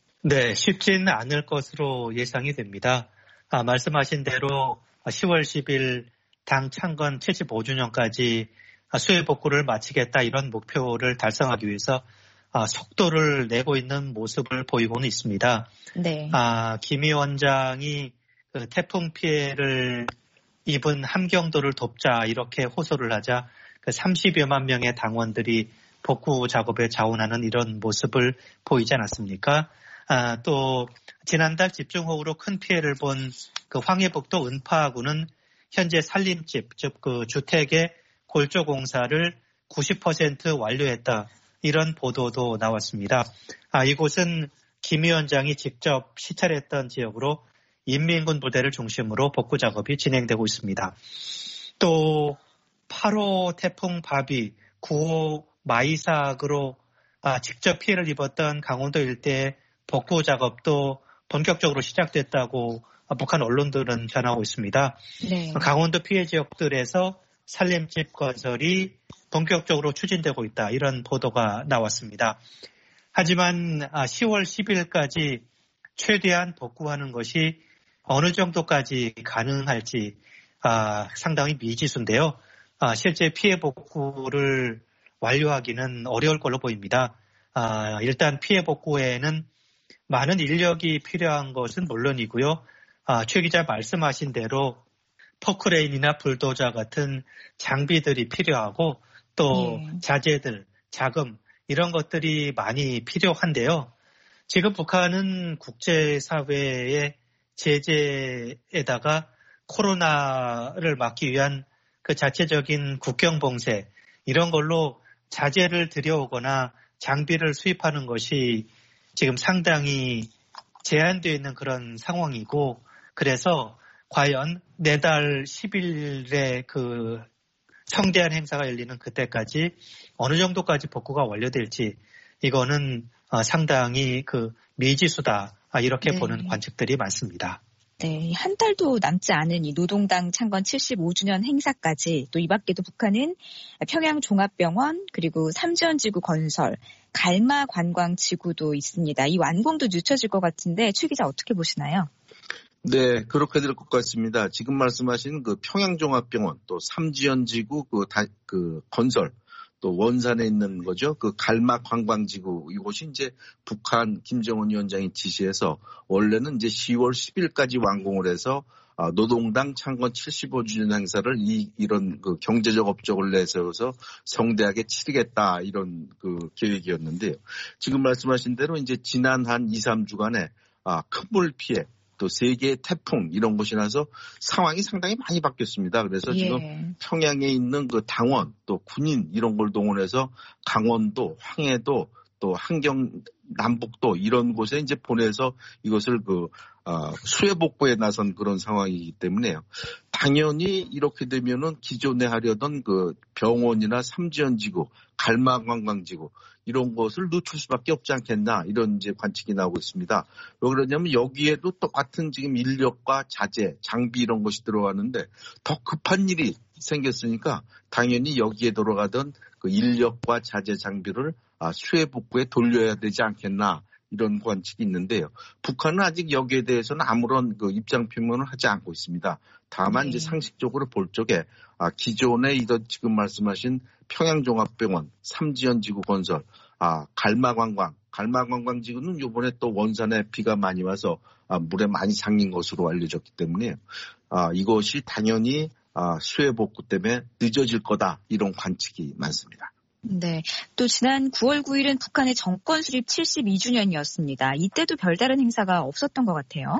네. 쉽지는 않을 것으로 예상이 됩니다. 아, 말씀하신 대로 시월 십일 당 창건 칠십오 주년까지 수해 복구를 마치겠다 이런 목표를 달성하기 위해서 아, 속도를 내고 있는 모습을 보이고는 있습니다. 네. 아, 김 위원장이 그 태풍 피해를 입은 함경도를 돕자 이렇게 호소를 하자 그 삼십여만 명의 당원들이 복구 작업에 자원하는 이런 모습을 보이지 않았습니까? 아, 또 지난달 집중호우로 큰 피해를 본 그 황해북도 은파구는 현재 살림집, 즉 그 주택의 골조 공사를 구십 퍼센트 완료했다. 이런 보도도 나왔습니다. 아, 이곳은 김 위원장이 직접 시찰했던 지역으로 인민군 부대를 중심으로 복구 작업이 진행되고 있습니다. 또 팔 호 태풍 바비, 구 호 마이삭으로 아, 직접 피해를 입었던 강원도 일대의 복구 작업도 본격적으로 시작됐다고 북한 언론들은 전하고 있습니다. 네. 강원도 피해 지역들에서 살림집 건설이 본격적으로 추진되고 있다. 이런 보도가 나왔습니다. 하지만 시월 십일까지 최대한 복구하는 것이 어느 정도까지 가능할지 상당히 미지수인데요. 실제 피해 복구를 완료하기는 어려울 걸로 보입니다. 일단 피해 복구에는 많은 인력이 필요한 것은 물론이고요. 최 기자 말씀하신 대로 포크레인이나 불도저 같은 장비들이 필요하고 또 예. 자재들, 자금 이런 것들이 많이 필요한데요. 지금 북한은 국제사회의 제재에다가 코로나를 막기 위한 그 자체적인 국경 봉쇄 이런 걸로 자재를 들여오거나 장비를 수입하는 것이 지금 상당히 제한되어 있는 그런 상황이고 그래서 과연 내달 십 일에 그 성대한 행사가 열리는 그때까지 어느 정도까지 복구가 완료될지 이거는 상당히 그 미지수다 이렇게 네. 보는 관측들이 많습니다. 네, 한 달도 남지 않은 이 노동당 창건 칠십오 주년 행사까지 또 이 밖에도 북한은 평양 종합병원 그리고 삼지연지구 건설, 갈마 관광지구도 있습니다. 이 완공도 늦춰질 것 같은데 최 기자 어떻게 보시나요? 네, 그렇게 될 것 같습니다. 지금 말씀하신 그 평양종합병원 또 삼지연지구 그, 다, 그 건설 또 원산에 있는 거죠. 그 갈마 관광지구 이곳이 이제 북한 김정은 위원장이 지시해서 원래는 이제 시월 십일까지 완공을 해서 노동당 창건 칠십오 주년 행사를 이, 이런 그 경제적 업적을 내세워서 성대하게 치르겠다 이런 그 계획이었는데요. 지금 말씀하신 대로 이제 지난 한 이, 삼 주간에 아, 큰 물 피해 또 세계의 태풍 이런 것이 나서 상황이 상당히 많이 바뀌었습니다. 그래서 예. 지금 평양에 있는 그 당원 또 군인 이런 걸 동원해서 강원도, 황해도 또 한경 남북도 이런 곳에 이제 보내서 이것을 그 어, 수해 복구에 나선 그런 상황이기 때문에요. 당연히 이렇게 되면은 기존에 하려던 그 병원이나 삼지연지구, 갈마관광지구 이런 것을 늦출 수밖에 없지 않겠나 이런 이제 관측이 나오고 있습니다. 왜 그러냐면 여기에도 똑같은 지금 인력과 자재, 장비 이런 것이 들어가는데 더 급한 일이 생겼으니까 당연히 여기에 들어가던 그 인력과 자재 장비를 수해 복구에 돌려야 되지 않겠나 이런 관측이 있는데요. 북한은 아직 여기에 대해서는 아무런 그 입장 표명을 하지 않고 있습니다. 다만 네. 이제 상식적으로 볼 적에 아, 기존에 이런 지금 말씀하신 평양종합병원, 삼지연지구 건설, 아, 갈마관광, 갈마관광지구는 이번에 또 원산에 비가 많이 와서 아, 물에 많이 잠긴 것으로 알려졌기 때문에 아, 이것이 당연히 아, 수해 복구 때문에 늦어질 거다 이런 관측이 많습니다. 네. 또 지난 구월 구일은 북한의 정권 수립 칠십이 주년이었습니다. 이때도 별다른 행사가 없었던 것 같아요.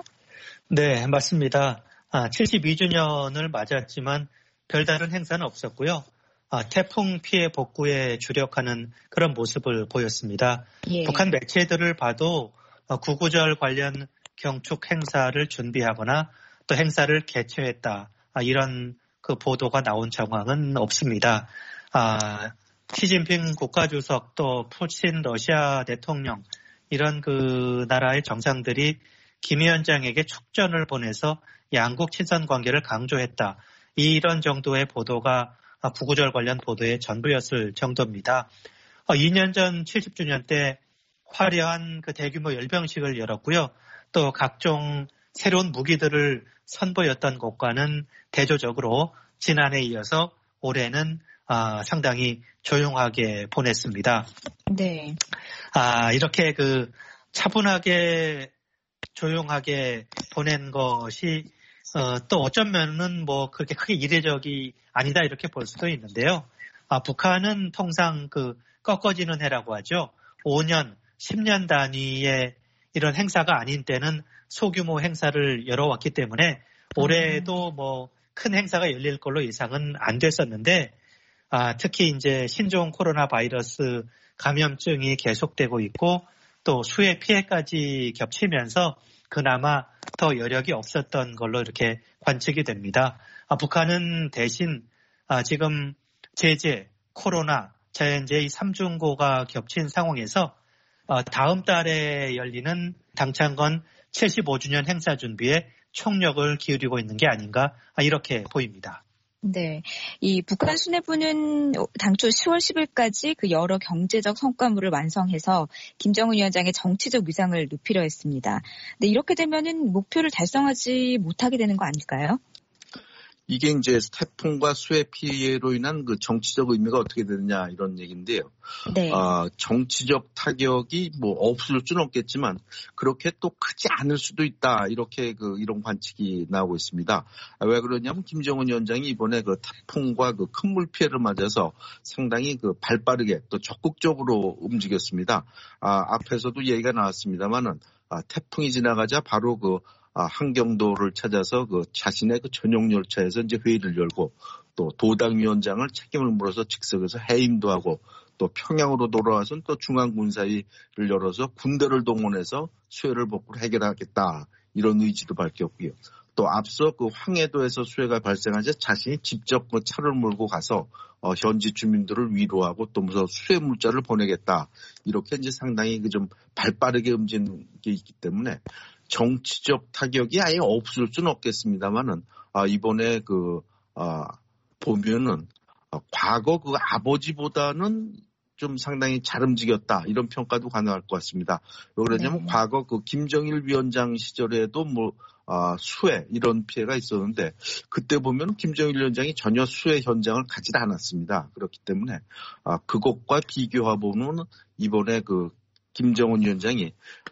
네, 맞습니다. 아, 칠십이 주년을 맞았지만 별다른 행사는 없었고요. 아, 태풍 피해 복구에 주력하는 그런 모습을 보였습니다. 예. 북한 매체들을 봐도 구구절 관련 경축 행사를 준비하거나 또 행사를 개최했다. 아, 이런 그 보도가 나온 정황은 없습니다. 아, 시진핑 국가주석 또 푸틴 러시아 대통령 이런 그 나라의 정상들이 김 위원장에게 축전을 보내서 양국 친선 관계를 강조했다. 이런 정도의 보도가 구구절 관련 보도의 전부였을 정도입니다. 이 년 전 칠십 주년 때 화려한 그 대규모 열병식을 열었고요. 또 각종 새로운 무기들을 선보였던 것과는 대조적으로 지난해에 이어서 올해는 아, 상당히 조용하게 보냈습니다. 네. 아, 이렇게 그 차분하게 조용하게 보낸 것이 어, 또 어쩌면은 뭐 그렇게 크게 이례적이 아니다 이렇게 볼 수도 있는데요. 아, 북한은 통상 그 꺾어지는 해라고 하죠. 오 년, 십 년 단위의 이런 행사가 아닌 때는 소규모 행사를 열어왔기 때문에 올해도 뭐 큰 행사가 열릴 걸로 예상은 안 됐었는데 아, 특히 이제 신종 코로나 바이러스 감염증이 계속되고 있고 또 수해 피해까지 겹치면서 그나마 더 여력이 없었던 걸로 이렇게 관측이 됩니다. 아, 북한은 대신 아, 지금 제재, 코로나, 자연재해 삼중고가 겹친 상황에서 아, 다음 달에 열리는 당창건 칠십오 주년 행사 준비에 총력을 기울이고 있는 게 아닌가 이렇게 보입니다. 네. 이 북한 수뇌부는 당초 시월 십일까지 그 여러 경제적 성과물을 완성해서 김정은 위원장의 정치적 위상을 높이려 했습니다. 근데 이렇게 되면은 목표를 달성하지 못하게 되는 거 아닐까요? 이게 이제 태풍과 수해 피해로 인한 그 정치적 의미가 어떻게 되느냐 이런 얘기인데요. 네. 아, 정치적 타격이 뭐 없을 수는 없겠지만 그렇게 또 크지 않을 수도 있다 이렇게 그 이런 관측이 나오고 있습니다. 아, 왜 그러냐면 김정은 위원장이 이번에 그 태풍과 그 큰 물 피해를 맞아서 상당히 그 발빠르게 또 적극적으로 움직였습니다. 아, 앞에서도 얘기가 나왔습니다만은 아, 태풍이 지나가자 바로 그 아, 한경도를 찾아서 그 자신의 그 전용 열차에서 이제 회의를 열고 또 도당위원장을 책임을 물어서 즉석에서 해임도 하고 또 평양으로 돌아와서는 또 중앙군사위를 열어서 군대를 동원해서 수해를 복구를 해결하겠다 이런 의지도 밝혔고요. 또 앞서 그 황해도에서 수해가 발생하자 자신이 직접 그 차를 몰고 가서 어, 현지 주민들을 위로하고 또 무슨 수해 물자를 보내겠다 이렇게 이제 상당히 그 좀 발빠르게 움직이는 게 있기 때문에. 정치적 타격이 아예 없을 수는 없겠습니다만은 아, 이번에 그 아, 보면은 아, 과거 그 아버지보다는 좀 상당히 잘 움직였다 이런 평가도 가능할 것 같습니다. 왜 그러냐면 네. 과거 그 김정일 위원장 시절에도 뭐 아, 수해 이런 피해가 있었는데 그때 보면 김정일 위원장이 전혀 수해 현장을 가지 않았습니다. 그렇기 때문에 아, 그것과 비교해 보면 이번에 그 김정은 위원장이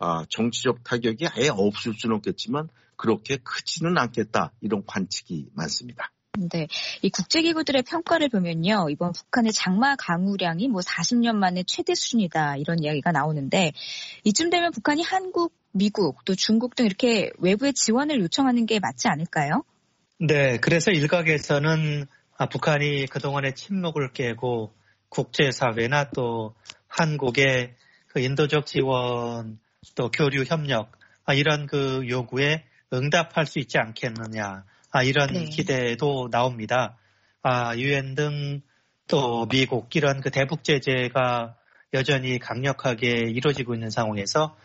정치적 타격이 아예 없을 수는 없겠지만 그렇게 크지는 않겠다 이런 관측이 많습니다. 네, 이 국제기구들의 평가를 보면요. 이번 북한의 장마 강우량이 뭐 사십 년 만에 최대 수준이다 이런 이야기가 나오는데 이쯤 되면 북한이 한국, 미국 또 중국 등 이렇게 외부의 지원을 요청하는 게 맞지 않을까요? 네, 그래서 일각에서는 아, 북한이 그동안의 침묵을 깨고 국제사회나 또 한국의 그 인도적 지원 또 교류 협력 아, 이런 그 요구에 응답할 수 있지 않겠느냐 아, 이런 네. 기대도 나옵니다. 아, 유엔 등 또 미국 이런 그 대북 제재가 여전히 강력하게 이루어지고 있는 상황에서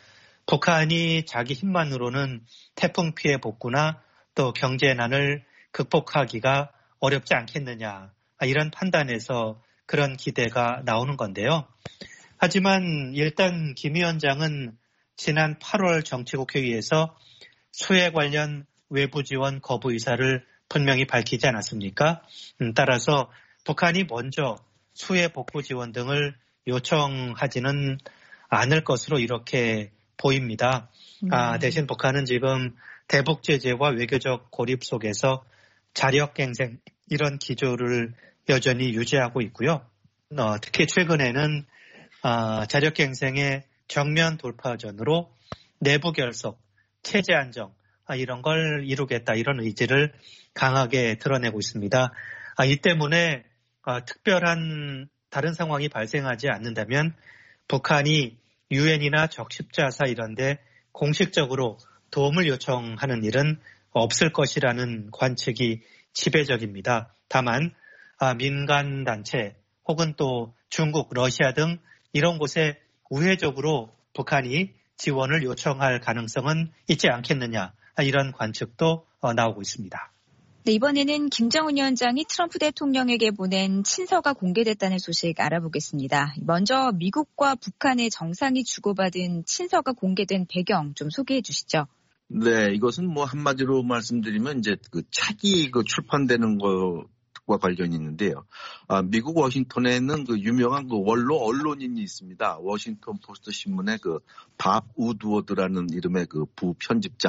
북한이 자기 힘만으로는 태풍 피해 복구나 또 경제난을 극복하기가 어렵지 않겠느냐 아, 이런 판단에서 그런 기대가 나오는 건데요. 하지만 일단 김 위원장은 지난 팔월 정치국회의에서 수해 관련 외부 지원 거부 의사를 분명히 밝히지 않았습니까? 음, 따라서 북한이 먼저 수해 복구 지원 등을 요청하지는 않을 것으로 이렇게 보입니다. 음. 아, 대신 북한은 지금 대북 제재와 외교적 고립 속에서 자력갱생 이런 기조를 여전히 유지하고 있고요. 어, 특히 최근에는 아, 자력갱생의 정면 돌파전으로 내부 결속, 체제 안정 아, 이런 걸 이루겠다 이런 의지를 강하게 드러내고 있습니다. 아, 이 때문에 아, 특별한 다른 상황이 발생하지 않는다면 북한이 유엔이나 적십자사 이런 데 공식적으로 도움을 요청하는 일은 없을 것이라는 관측이 지배적입니다. 다만 아, 민간단체 혹은 또 중국, 러시아 등 이런 곳에 우회적으로 북한이 지원을 요청할 가능성은 있지 않겠느냐 이런 관측도 나오고 있습니다. 네, 이번에는 김정은 위원장이 트럼프 대통령에게 보낸 친서가 공개됐다는 소식 알아보겠습니다. 먼저 미국과 북한의 정상이 주고받은 친서가 공개된 배경 좀 소개해 주시죠. 네, 이것은 뭐 한마디로 말씀드리면 이제 그 차기 그 출판되는 거 과 관련이 있는데요. 아, 미국 워싱턴에는 그 유명한 그 원로 언론인이 있습니다. 워싱턴 포스트 신문의 그 밥 우드워드라는 이름의 그 부편집장.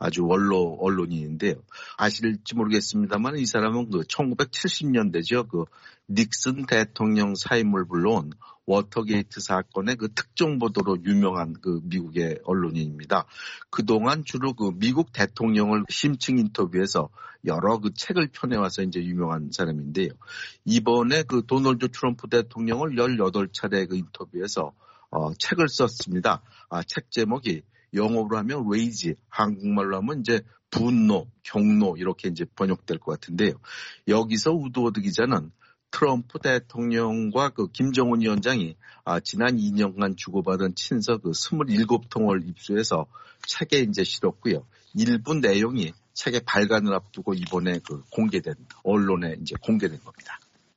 아주 원로 언론인인데요. 아실지 모르겠습니다만 이 사람은 그 천구백칠십 년대죠. 그 닉슨 대통령 사임을 불러온 워터게이트 사건의 그 특종 보도로 유명한 그 미국의 언론인입니다. 그동안 주로 그 미국 대통령을 심층 인터뷰에서 여러 그 책을 펴내와서 이제 유명한 사람인데요. 이번에 그 도널드 트럼프 대통령을 열여덟 차례 그 인터뷰에서 어, 책을 썼습니다. 아, 책 제목이 영어로 하면 rage, 한국말로 하면 이제 분노, 경노 이렇게 이제 번역될 것 같은데요. 여기서 우드워드 기자는 트럼프 대통령과 그 김정은 위원장이 아, 지난 이 년간 주고받은 친서 그 이십칠 통을 입수해서 책에 이제 실었고요. 일부 내용이 책의 발간을 앞두고 이번에 그 공개된 언론에 이제 공개된 겁니다.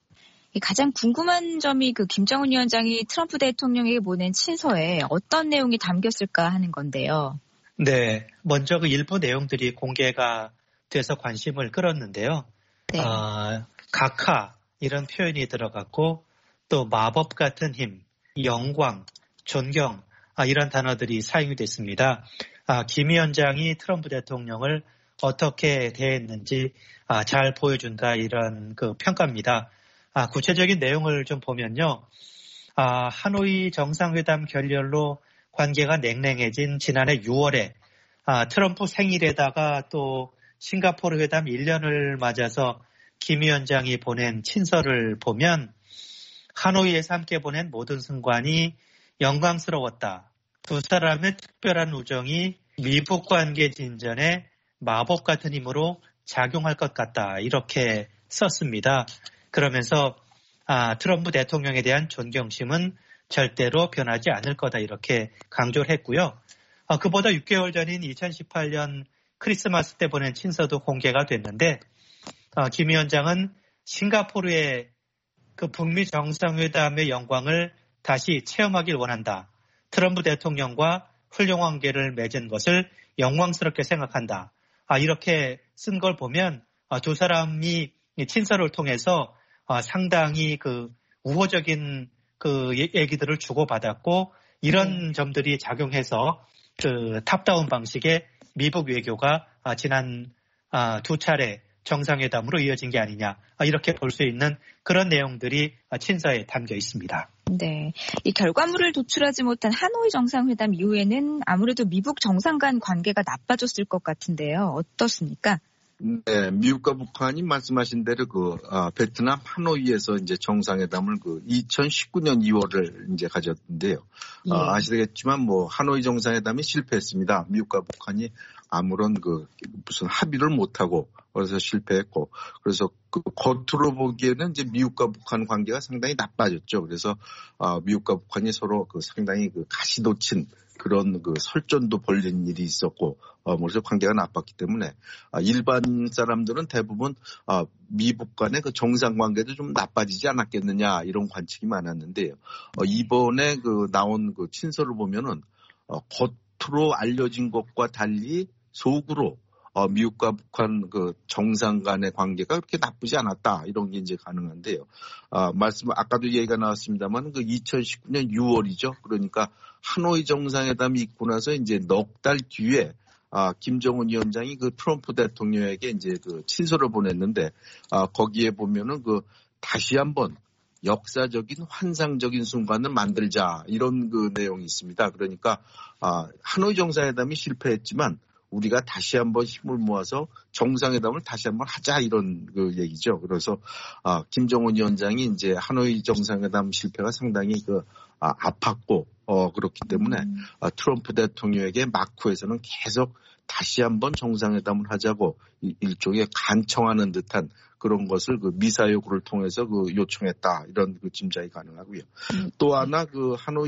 가장 궁금한 점이 그 김정은 위원장이 트럼프 대통령에게 보낸 친서에 어떤 내용이 담겼을까 하는 건데요. 네, 먼저 그 일부 내용들이 공개가 돼서 관심을 끌었는데요. 네. 어, 각하 이런 표현이 들어갔고 또 마법 같은 힘, 영광, 존경 아, 이런 단어들이 사용이 됐습니다. 아, 김 위원장이 트럼프 대통령을 어떻게 대했는지 아, 잘 보여준다 이런 그 평가입니다. 아, 구체적인 내용을 좀 보면요. 아, 하노이 정상회담 결렬로 관계가 냉랭해진 지난해 유월에 아, 트럼프 생일에다가 또 싱가포르 회담 일 년을 맞아서 김 위원장이 보낸 친서를 보면 하노이에서 함께 보낸 모든 순간이 영광스러웠다. 두 사람의 특별한 우정이 미국 관계 진전에 마법 같은 힘으로 작용할 것 같다. 이렇게 썼습니다. 그러면서 아, 트럼프 대통령에 대한 존경심은 절대로 변하지 않을 거다 이렇게 강조를 했고요. 아, 그보다 육 개월 전인 이천십팔 년 크리스마스 때 보낸 친서도 공개가 됐는데 아, 김 위원장은 싱가포르의 그 북미 정상회담의 영광을 다시 체험하길 원한다. 트럼프 대통령과 훌륭한 관계를 맺은 것을 영광스럽게 생각한다. 아, 이렇게 쓴 걸 보면 아, 두 사람이 친서를 통해서 아, 상당히 그 우호적인 그 얘기들을 주고받았고 이런 네. 점들이 작용해서 그 탑다운 방식의 미국 외교가 아, 지난 아, 두 차례 정상회담으로 이어진 게 아니냐 아, 이렇게 볼 수 있는 그런 내용들이 아, 친서에 담겨 있습니다. 네, 이 결과물을 도출하지 못한 하노이 정상회담 이후에는 아무래도 미국 정상 간 관계가 나빠졌을 것 같은데요. 어떻습니까? 네, 미국과 북한이 말씀하신 대로 그 아, 베트남 하노이에서 이제 정상회담을 그 이천십구 년 이월을 이제 가졌는데요. 예. 아, 아시겠지만 뭐 하노이 정상회담이 실패했습니다. 미국과 북한이 아무런 그 무슨 합의를 못하고 그래서 실패했고 그래서 그 겉으로 보기에는 이제 미국과 북한 관계가 상당히 나빠졌죠. 그래서 아, 미국과 북한이 서로 그 상당히 그 가시돋친 그런 그 설전도 벌린 일이 있었고, 어, 그래서 관계가 나빴기 때문에, 아, 일반 사람들은 대부분, 아, 미북 간의 그 정상 관계도 좀 나빠지지 않았겠느냐, 이런 관측이 많았는데요. 어, 이번에 그 나온 그 친서를 보면은, 어, 겉으로 알려진 것과 달리 속으로, 어, 미국과 북한 그 정상 간의 관계가 그렇게 나쁘지 않았다. 이런 게 이제 가능한데요. 아, 말씀, 아까도 얘기가 나왔습니다만 그 이천십구 년 유월이죠. 그러니까 하노이 정상회담이 있고 나서 이제 넉 달 뒤에 아, 김정은 위원장이 그 트럼프 대통령에게 이제 그 친서를 보냈는데 아, 거기에 보면은 그 다시 한번 역사적인 환상적인 순간을 만들자 이런 그 내용이 있습니다. 그러니까 아, 하노이 정상회담이 실패했지만 우리가 다시 한번 힘을 모아서 정상회담을 다시 한번 하자 이런 그 얘기죠. 그래서 아, 김정은 위원장이 이제 하노이 정상회담 실패가 상당히 그 아, 아팠고 어, 그렇기 때문에 음. 아, 트럼프 대통령에게 마쿠에서는 계속 다시 한번 정상회담을 하자고 일종의 간청하는 듯한 그런 것을 그 미사 요구를 통해서 그 요청했다 이런 그 짐작이 가능하고요. 음. 또 하나 그 하노이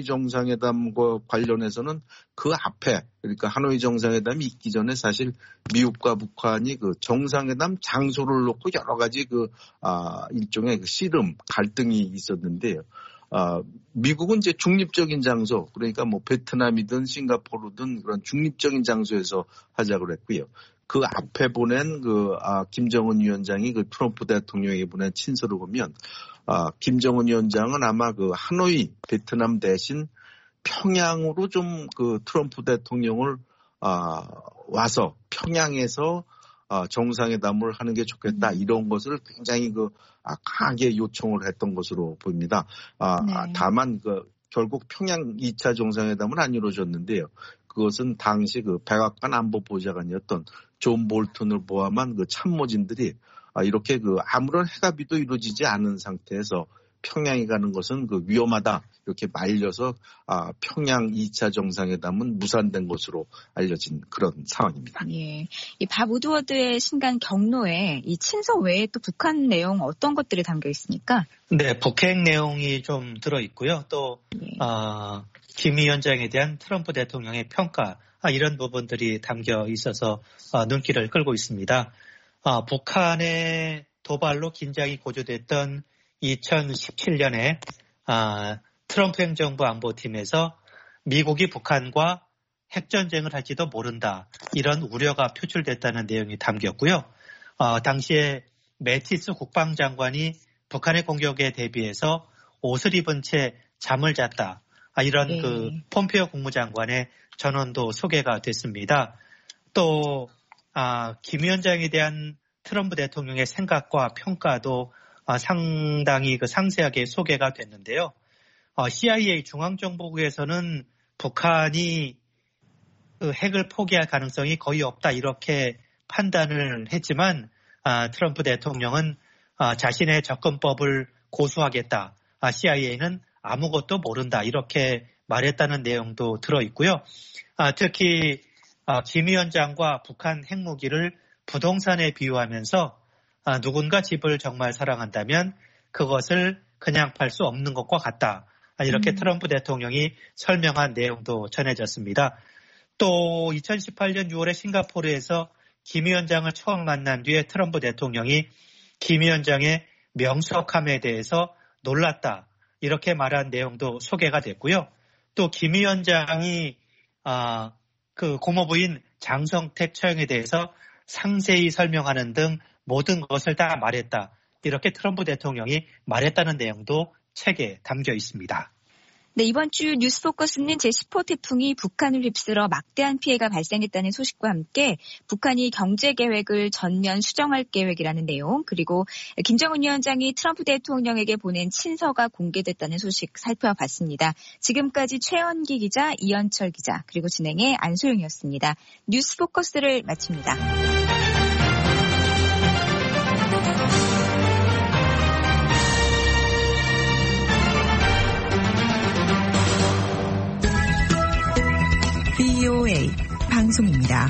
정상회담과 관련해서는 그 앞에 그러니까 하노이 정상회담이 있기 전에 사실 미국과 북한이 그 정상회담 장소를 놓고 여러 가지 그 아, 일종의 그 씨름 갈등이 있었는데요. 아, 미국은 이제 중립적인 장소, 그러니까 뭐 베트남이든 싱가포르든 그런 중립적인 장소에서 하자고 했고요. 그 앞에 보낸 그, 아, 김정은 위원장이 그 트럼프 대통령에게 보낸 친서를 보면, 아, 김정은 위원장은 아마 그 하노이, 베트남 대신 평양으로 좀 그 트럼프 대통령을 아, 와서 평양에서 아, 정상회담을 하는 게 좋겠다. 이런 것을 굉장히 그 아, 강하게 요청을 했던 것으로 보입니다. 아, 네. 다만 그 결국 평양 이 차 정상회담은 안 이루어졌는데요. 그것은 당시 그 백악관 안보보좌관이었던 존 볼튼을 포함한 그 참모진들이 아, 이렇게 그 아무런 해가비도 이루어지지 않은 상태에서 평양에 가는 것은 그 위험하다. 이렇게 말려서 아, 평양 이 차 정상회담은 무산된 것으로 알려진 그런 상황입니다. 예, 이 밥 우드워드의 신간 경로에 이 친서 외에 또 북한 내용 어떤 것들이 담겨 있습니까? 네, 북핵 내용이 좀 들어 있고요. 또 예. 어, 김 위원장에 대한 트럼프 대통령의 평가 아, 이런 부분들이 담겨 있어서 어, 눈길을 끌고 있습니다. 어, 북한의 도발로 긴장이 고조됐던 이천십칠 년에 아, 트럼프 행정부 안보팀에서 미국이 북한과 핵전쟁을 할지도 모른다. 이런 우려가 표출됐다는 내용이 담겼고요. 어, 당시에 매티스 국방장관이 북한의 공격에 대비해서 옷을 입은 채 잠을 잤다. 아, 이런 네. 그 폼페이오 국무장관의 전언도 소개가 됐습니다. 또 아, 김 위원장에 대한 트럼프 대통령의 생각과 평가도 아, 상당히 그 상세하게 소개가 됐는데요. 어, 씨아이에이 중앙정보국에서는 북한이 그 핵을 포기할 가능성이 거의 없다 이렇게 판단을 했지만 아, 트럼프 대통령은 아, 자신의 접근법을 고수하겠다. 아, 씨아이에이는 아무것도 모른다 이렇게 말했다는 내용도 들어있고요. 아, 특히 아, 김 위원장과 북한 핵무기를 부동산에 비유하면서 아, 누군가 집을 정말 사랑한다면 그것을 그냥 팔 수 없는 것과 같다. 아, 이렇게 음. 트럼프 대통령이 설명한 내용도 전해졌습니다. 또 이천십팔 년 유월에 싱가포르에서 김 위원장을 처음 만난 뒤에 트럼프 대통령이 김 위원장의 명석함에 대해서 놀랐다. 이렇게 말한 내용도 소개가 됐고요. 또 김 위원장이 아, 그 고모부인 장성택 처형에 대해서 상세히 설명하는 등 모든 것을 다 말했다. 이렇게 트럼프 대통령이 말했다는 내용도 책에 담겨 있습니다. 네, 이번 주 뉴스포커스는 제십 호 태풍이 북한을 휩쓸어 막대한 피해가 발생했다는 소식과 함께 북한이 경제 계획을 전면 수정할 계획이라는 내용, 그리고 김정은 위원장이 트럼프 대통령에게 보낸 친서가 공개됐다는 소식 살펴봤습니다. 지금까지 최원기 기자, 이현철 기자, 그리고 진행의 안소영이었습니다. 뉴스포커스를 마칩니다. 브이오에이 방송입니다.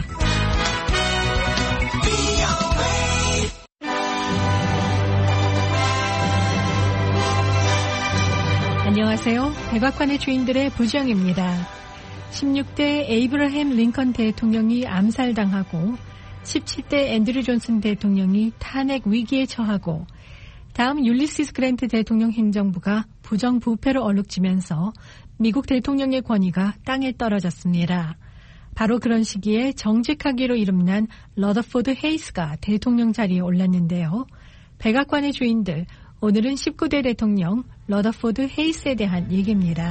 안녕하세요. 백악관의 주인들의 부정입니다. 십육 대 에이브러햄 링컨 대통령이 암살당하고 십칠 대 앤드류 존슨 대통령이 탄핵 위기에 처하고 다음 율리시스 그랜트 대통령 행정부가 부정부패로 얼룩지면서 미국 대통령의 권위가 땅에 떨어졌습니다. 바로 그런 시기에 정직하기로 이름난 러더포드 헤이스가 대통령 자리에 올랐는데요. 백악관의 주인들, 오늘은 십구 대 대통령 러더포드 헤이스에 대한 얘기입니다.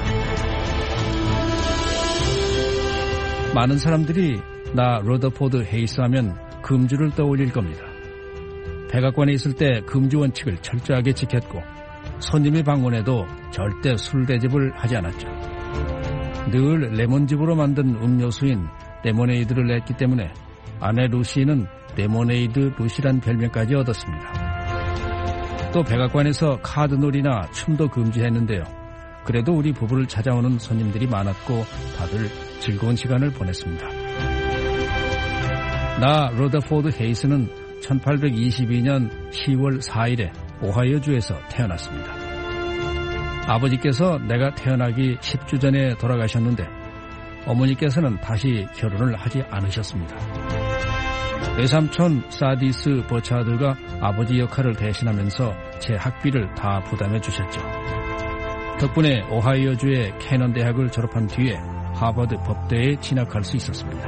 많은 사람들이 나 러더포드 헤이스 하면 금주를 떠올릴 겁니다. 백악관에 있을 때 금주 원칙을 철저하게 지켰고 손님이 방문해도 절대 술 대접을 하지 않았죠. 늘 레몬즙으로 만든 음료수인 레모네이드를 냈기 때문에 아내 루시는 레모네이드 루시란 별명까지 얻었습니다. 또 백악관에서 카드놀이나 춤도 금지했는데요. 그래도 우리 부부를 찾아오는 손님들이 많았고 다들 즐거운 시간을 보냈습니다. 나 러더포드 헤이스는 천팔백이십이 년 시월 사일에 오하이오주에서 태어났습니다. 아버지께서 내가 태어나기 십 주 전에 돌아가셨는데 어머니께서는 다시 결혼을 하지 않으셨습니다. 외삼촌 사디스 버차들과 아버지 역할을 대신하면서 제 학비를 다 부담해 주셨죠. 덕분에 오하이오주의 캐넌 대학을 졸업한 뒤에 하버드 법대에 진학할 수 있었습니다.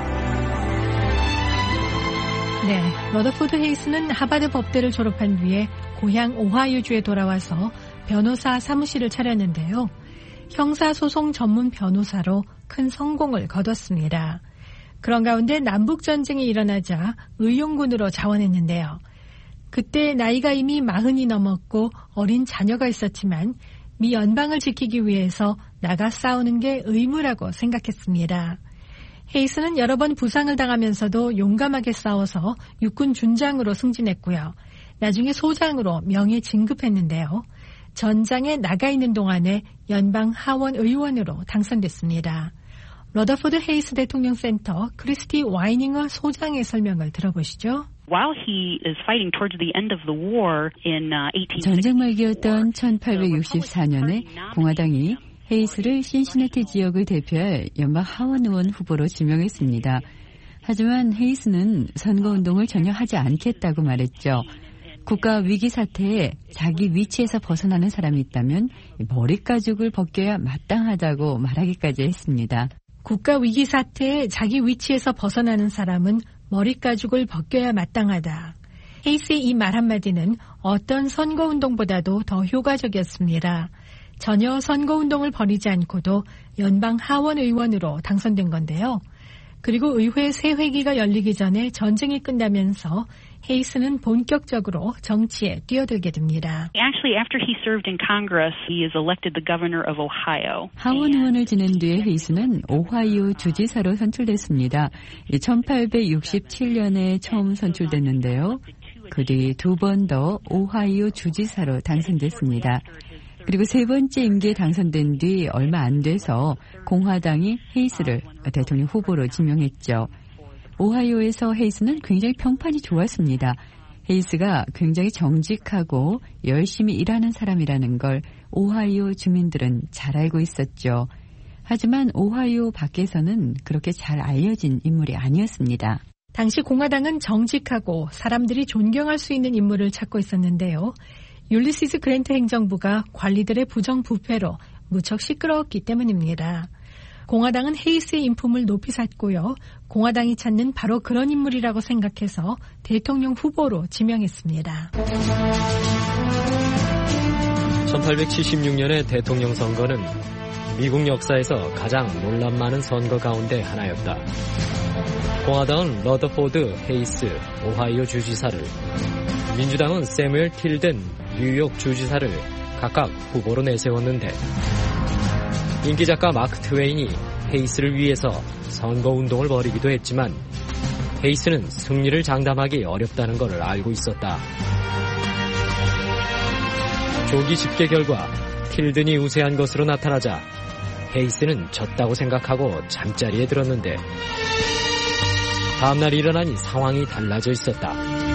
네, 러더포드 헤이스는 하버드 법대를 졸업한 뒤에 고향 오하이오주에 돌아와서 변호사 사무실을 차렸는데요. 형사소송 전문 변호사로 큰 성공을 거뒀습니다. 그런 가운데 남북전쟁이 일어나자 의용군으로 자원했는데요. 그때 나이가 이미 마흔이 넘었고 어린 자녀가 있었지만 미 연방을 지키기 위해서 나가 싸우는 게 의무라고 생각했습니다. 헤이스는 여러 번 부상을 당하면서도 용감하게 싸워서 육군 준장으로 승진했고요. 나중에 소장으로 명예 진급했는데요. 전장에 나가 있는 동안에 연방 하원 의원으로 당선됐습니다. 러더포드 헤이스 대통령 센터 크리스티 와이닝어 소장의 설명을 들어보시죠. 전쟁 말기였던 천팔백육십사 년에 공화당이 헤이스를 신시내티 지역을 대표할 연방 하원 의원 후보로 지명했습니다. 하지만 헤이스는 선거운동을 전혀 하지 않겠다고 말했죠. 국가 위기 사태에 자기 위치에서 벗어나는 사람이 있다면 머리가죽을 벗겨야 마땅하다고 말하기까지 했습니다. 국가 위기 사태에 자기 위치에서 벗어나는 사람은 머리가죽을 벗겨야 마땅하다. 헤이스의 이 말 한마디는 어떤 선거운동보다도 더 효과적이었습니다. 전혀 선거운동을 벌이지 않고도 연방 하원 의원으로 당선된 건데요. 그리고 의회 새 회기가 열리기 전에 전쟁이 끝나면서 헤이스는 본격적으로 정치에 뛰어들게 됩니다. 하원 의원을 지낸 뒤에 헤이스는 오하이오 주지사로 선출됐습니다. 천팔백육십칠 년에 처음 선출됐는데요. 그 뒤 두 번 더 오하이오 주지사로 당선됐습니다. 그리고 세 번째 임기에 당선된 뒤 얼마 안 돼서 공화당이 헤이스를 대통령 후보로 지명했죠. 오하이오에서 헤이스는 굉장히 평판이 좋았습니다. 헤이스가 굉장히 정직하고 열심히 일하는 사람이라는 걸 오하이오 주민들은 잘 알고 있었죠. 하지만 오하이오 밖에서는 그렇게 잘 알려진 인물이 아니었습니다. 당시 공화당은 정직하고 사람들이 존경할 수 있는 인물을 찾고 있었는데요. 율리시스 그랜트 행정부가 관리들의 부정부패로 무척 시끄러웠기 때문입니다. 공화당은 헤이스의 인품을 높이 샀고요. 공화당이 찾는 바로 그런 인물이라고 생각해서 대통령 후보로 지명했습니다. 천팔백칠십육 년의 대통령 선거는 미국 역사에서 가장 논란 많은 선거 가운데 하나였다. 공화당은 러더포드 헤이스 오하이오 주지사를, 민주당은 세뮤얼 틸든 뉴욕 주지사를 각각 후보로 내세웠는데 인기작가 마크 트웨인이 헤이스를 위해서 선거운동을 벌이기도 했지만 헤이스는 승리를 장담하기 어렵다는 것을 알고 있었다. 조기 집계 결과 틸든이 우세한 것으로 나타나자 헤이스는 졌다고 생각하고 잠자리에 들었는데 다음날 일어나니 상황이 달라져 있었다.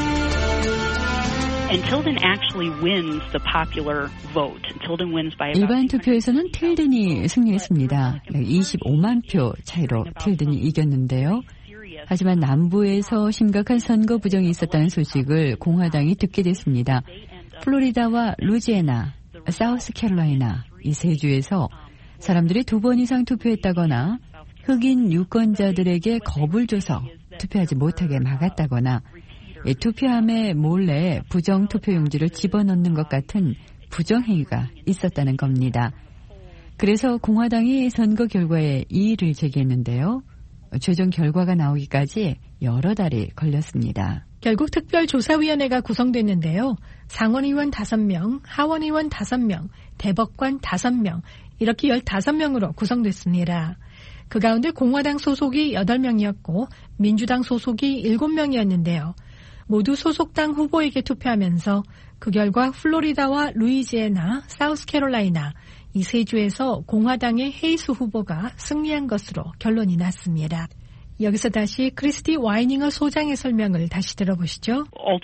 일반 투표에서는 틸든이 승리했습니다. 이십오만 표 차이로 틸든이 이겼는데요. 하지만 남부에서 심각한 선거 부정이 있었다는 소식을 공화당이 듣게 됐습니다. 플로리다와 루지애나, 사우스캐롤라이나 이 세 주에서 사람들이 두 번 이상 투표했다거나 흑인 유권자들에게 겁을 줘서 투표하지 못하게 막았다거나 투표함에 몰래 부정투표용지를 집어넣는 것 같은 부정행위가 있었다는 겁니다. 그래서 공화당이 선거 결과에 이의를 제기했는데요. 최종 결과가 나오기까지 여러 달이 걸렸습니다. 결국 특별조사위원회가 구성됐는데요. 상원의원 다섯 명, 하원의원 다섯 명, 대법관 다섯 명, 이렇게 열다섯 명으로 구성됐습니다. 그 가운데 공화당 소속이 여덟 명이었고 민주당 소속이 일곱 명이었는데요. 모두 소속당 후보에게 투표하면서 그 결과 플로리다와 루이지애나, 사우스캐롤라이나 이 세 주에서 공화당의 헤이스 후보가 승리한 것으로 결론이 났습니다. 여기서 다시 크리스티 와이닝어 소장의 설명을 다시 들어보시죠.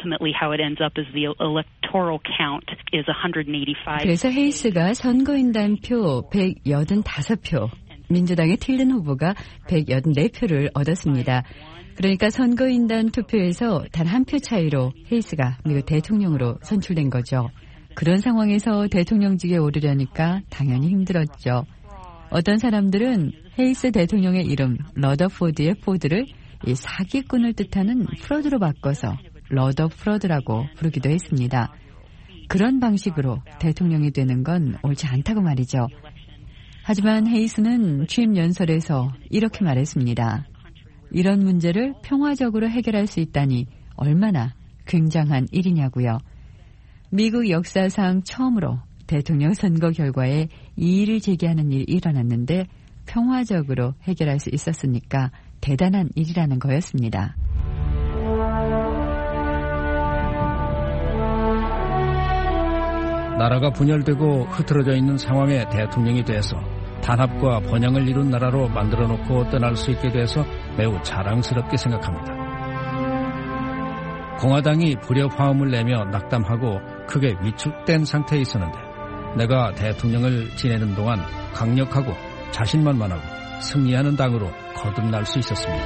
그래서 헤이스가 선거인단표 백팔십오 표, 민주당의 틸든 후보가 백팔십사 표를 얻었습니다. 그러니까 선거인단 투표에서 단 한 표 차이로 헤이스가 미국 대통령으로 선출된 거죠. 그런 상황에서 대통령직에 오르려니까 당연히 힘들었죠. 어떤 사람들은 헤이스 대통령의 이름 러더포드의 포드를 이 사기꾼을 뜻하는 프로드로 바꿔서 러더 프로드라고 부르기도 했습니다. 그런 방식으로 대통령이 되는 건 옳지 않다고 말이죠. 하지만 헤이스는 취임 연설에서 이렇게 말했습니다. 이런 문제를 평화적으로 해결할 수 있다니 얼마나 굉장한 일이냐고요. 미국 역사상 처음으로 대통령 선거 결과에 이의를 제기하는 일이 일어났는데 평화적으로 해결할 수 있었으니까 대단한 일이라는 거였습니다. 나라가 분열되고 흐트러져 있는 상황에 대통령이 돼서 단합과 번영을 이룬 나라로 만들어놓고 떠날 수 있게 돼서 매우 자랑스럽게 생각합니다. 공화당이 불협화음을 내며 낙담하고 크게 위축된 상태에 있었는데 내가 대통령을 지내는 동안 강력하고 자신만만하고 승리하는 당으로 거듭날 수 있었습니다.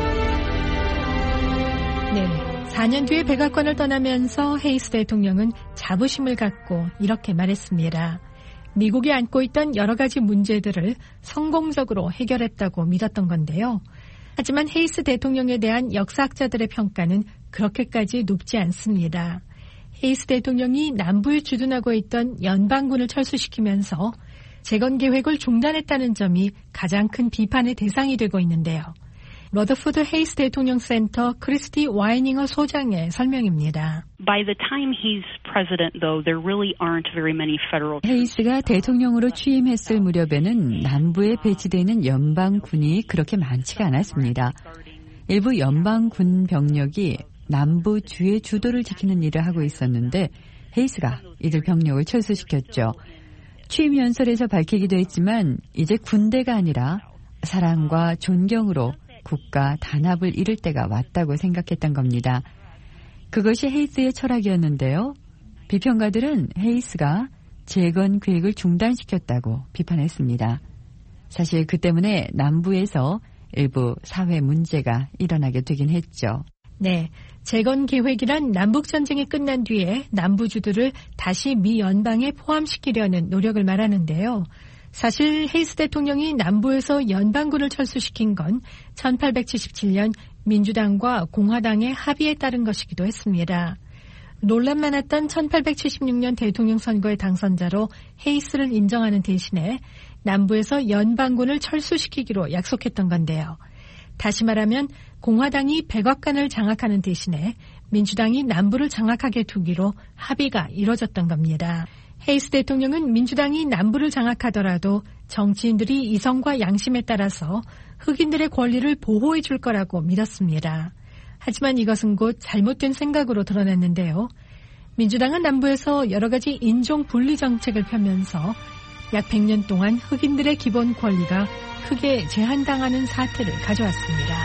네, 사 년 뒤에 백악관을 떠나면서 헤이스 대통령은 자부심을 갖고 이렇게 말했습니다. 미국이 안고 있던 여러 가지 문제들을 성공적으로 해결했다고 믿었던 건데요. 하지만 헤이스 대통령에 대한 역사학자들의 평가는 그렇게까지 높지 않습니다. 헤이스 대통령이 남부에 주둔하고 있던 연방군을 철수시키면서 재건 계획을 중단했다는 점이 가장 큰 비판의 대상이 되고 있는데요. 러더포드 헤이스 대통령 센터 크리스티 와이닝어 소장의 설명입니다. By the time he's president, though, there really aren't very many federal. 헤이스가 대통령으로 취임했을 무렵에는 남부에 배치되는 연방군이 그렇게 많지가 않았습니다. 일부 연방군 병력이 남부 주의 주도를 지키는 일을 하고 있었는데 헤이스가 이들 병력을 철수시켰죠. 취임 연설에서 밝히기도 했지만 이제 군대가 아니라 사랑과 존경으로 국가 단합을 이룰 때가 왔다고 생각했던 겁니다. 그것이 헤이스의 철학이었는데요. 비평가들은 헤이스가 재건 계획을 중단시켰다고 비판했습니다. 사실 그 때문에 남부에서 일부 사회 문제가 일어나게 되긴 했죠. 네, 재건 계획이란 남북전쟁이 끝난 뒤에 남부주들을 다시 미 연방에 포함시키려는 노력을 말하는데요. 사실 헤이스 대통령이 남부에서 연방군을 철수시킨 건 천팔백칠십칠 년 민주당과 공화당의 합의에 따른 것이기도 했습니다. 논란 많았던 천팔백칠십육 년 대통령 선거의 당선자로 헤이스를 인정하는 대신에 남부에서 연방군을 철수시키기로 약속했던 건데요. 다시 말하면 공화당이 백악관을 장악하는 대신에 민주당이 남부를 장악하게 두기로 합의가 이뤄졌던 겁니다. 헤이스 대통령은 민주당이 남부를 장악하더라도 정치인들이 이성과 양심에 따라서 흑인들의 권리를 보호해 줄 거라고 믿었습니다. 하지만 이것은 곧 잘못된 생각으로 드러났는데요. 민주당은 남부에서 여러 가지 인종 분리 정책을 펴면서 약 백 년 동안 흑인들의 기본 권리가 크게 제한당하는 사태를 가져왔습니다.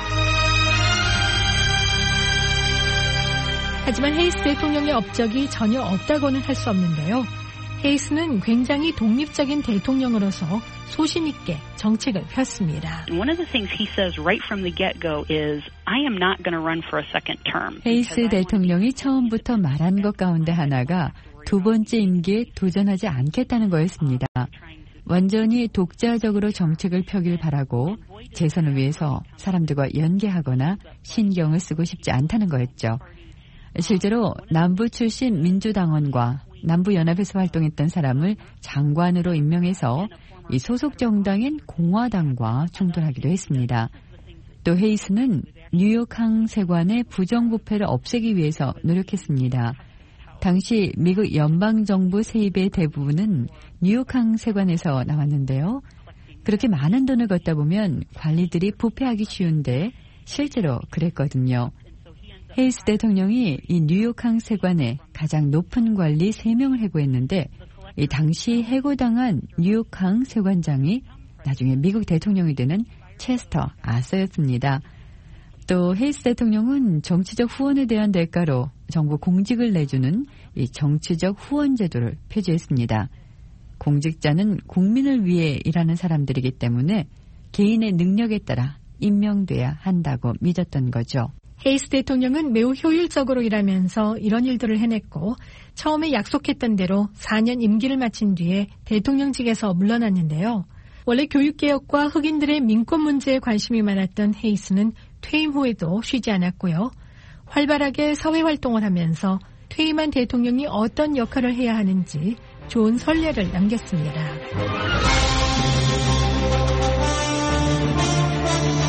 하지만 헤이스 대통령의 업적이 전혀 없다고는 할 수 없는데요. 헤이스는 굉장히 독립적인 대통령으로서 소신 있게 정책을 폈습니다. One of the things he says right from the get-go is, I am not going to run for a second term. 헤이스 대통령이 처음부터 말한 것 가운데 하나가 두 번째 임기에 도전하지 않겠다는 거였습니다. 완전히 독자적으로 정책을 펴길 바라고 재선을 위해서 사람들과 연계하거나 신경을 쓰고 싶지 않다는 거였죠. 실제로 남부 출신 민주당원과 남부연합에서 활동했던 사람을 장관으로 임명해서 이 소속 정당인 공화당과 충돌하기도 했습니다. 또 헤이스는 뉴욕 항세관의 부정부패를 없애기 위해서 노력했습니다. 당시 미국 연방정부 세입의 대부분은 뉴욕 항세관에서 나왔는데요. 그렇게 많은 돈을 걷다 보면 관리들이 부패하기 쉬운데 실제로 그랬거든요. 헤이스 대통령이 이 뉴욕 항세관의 가장 높은 관리 세 명을 해고했는데 이 당시 해고당한 뉴욕 항세관장이 나중에 미국 대통령이 되는 체스터 아서였습니다. 또 헤이스 대통령은 정치적 후원에 대한 대가로 정부 공직을 내주는 이 정치적 후원 제도를 표지했습니다. 공직자는 국민을 위해 일하는 사람들이기 때문에 개인의 능력에 따라 임명돼야 한다고 믿었던 거죠. 헤이스 대통령은 매우 효율적으로 일하면서 이런 일들을 해냈고 처음에 약속했던 대로 사 년 임기를 마친 뒤에 대통령직에서 물러났는데요. 원래 교육개혁과 흑인들의 민권 문제에 관심이 많았던 헤이스는 퇴임 후에도 쉬지 않았고요. 활발하게 사회활동을 하면서 퇴임한 대통령이 어떤 역할을 해야 하는지 좋은 선례를 남겼습니다.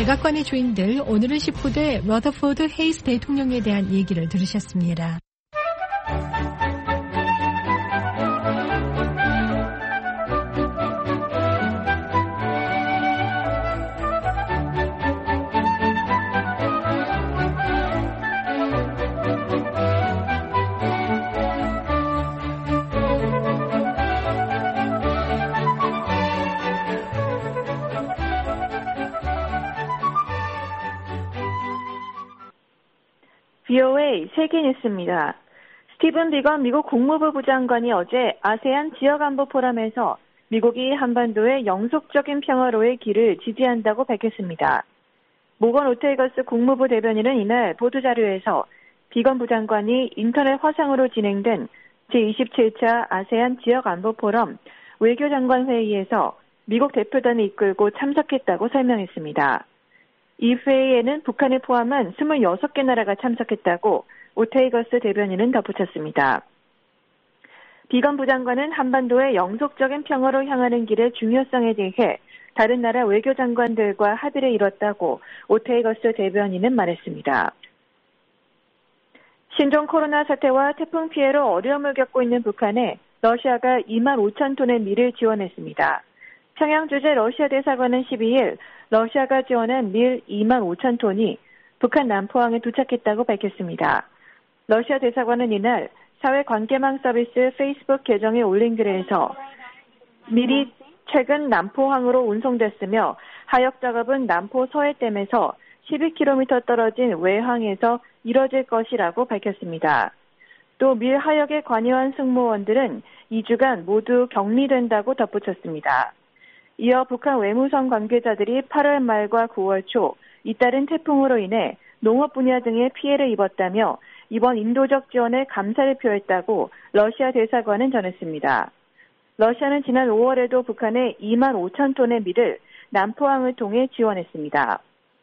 백악관의 주인들, 오늘은 십구 대 러더포드 헤이스 대통령에 대한 얘기를 들으셨습니다. 브이오에이 세계 뉴스입니다. 스티븐 비건 미국 국무부 부장관이 어제 아세안 지역안보 포럼에서 미국이 한반도의 영속적인 평화로의 길을 지지한다고 밝혔습니다. 모건 오테이거스 국무부 대변인은 이날 보도자료에서 비건 부장관이 인터넷 화상으로 진행된 제이십칠 차 아세안 지역안보 포럼 외교장관 회의에서 미국 대표단을 이끌고 참석했다고 설명했습니다. 이 회의에는 북한을 포함한 스물여섯 개 나라가 참석했다고 오테이거스 대변인은 덧붙였습니다. 비건 부장관은 한반도의 영속적인 평화로 향하는 길의 중요성에 대해 다른 나라 외교장관들과 합의를 이뤘다고 오테이거스 대변인은 말했습니다. 신종 코로나 사태와 태풍 피해로 어려움을 겪고 있는 북한에 러시아가 이만 오천 톤의 밀을 지원했습니다. 평양 주재 러시아 대사관은 십이일 러시아가 지원한 밀 이만 오천 톤이 북한 남포항에 도착했다고 밝혔습니다. 러시아 대사관은 이날 사회관계망 서비스 페이스북 계정에 올린 글에서 밀이 최근 남포항으로 운송됐으며 하역 작업은 남포 서해댐에서 십이 킬로미터 떨어진 외항에서 이뤄질 것이라고 밝혔습니다. 또 밀 하역에 관여한 승무원들은 이 주간 모두 격리된다고 덧붙였습니다. 이어 북한 외무성 관계자들이 팔월 말과 구월 초 잇따른 태풍으로 인해 농업 분야 등의 피해를 입었다며 이번 인도적 지원에 감사를 표했다고 러시아 대사관은 전했습니다. 러시아는 지난 오월에도 북한에 이만 오천 톤의 밀을 남포항을 통해 지원했습니다.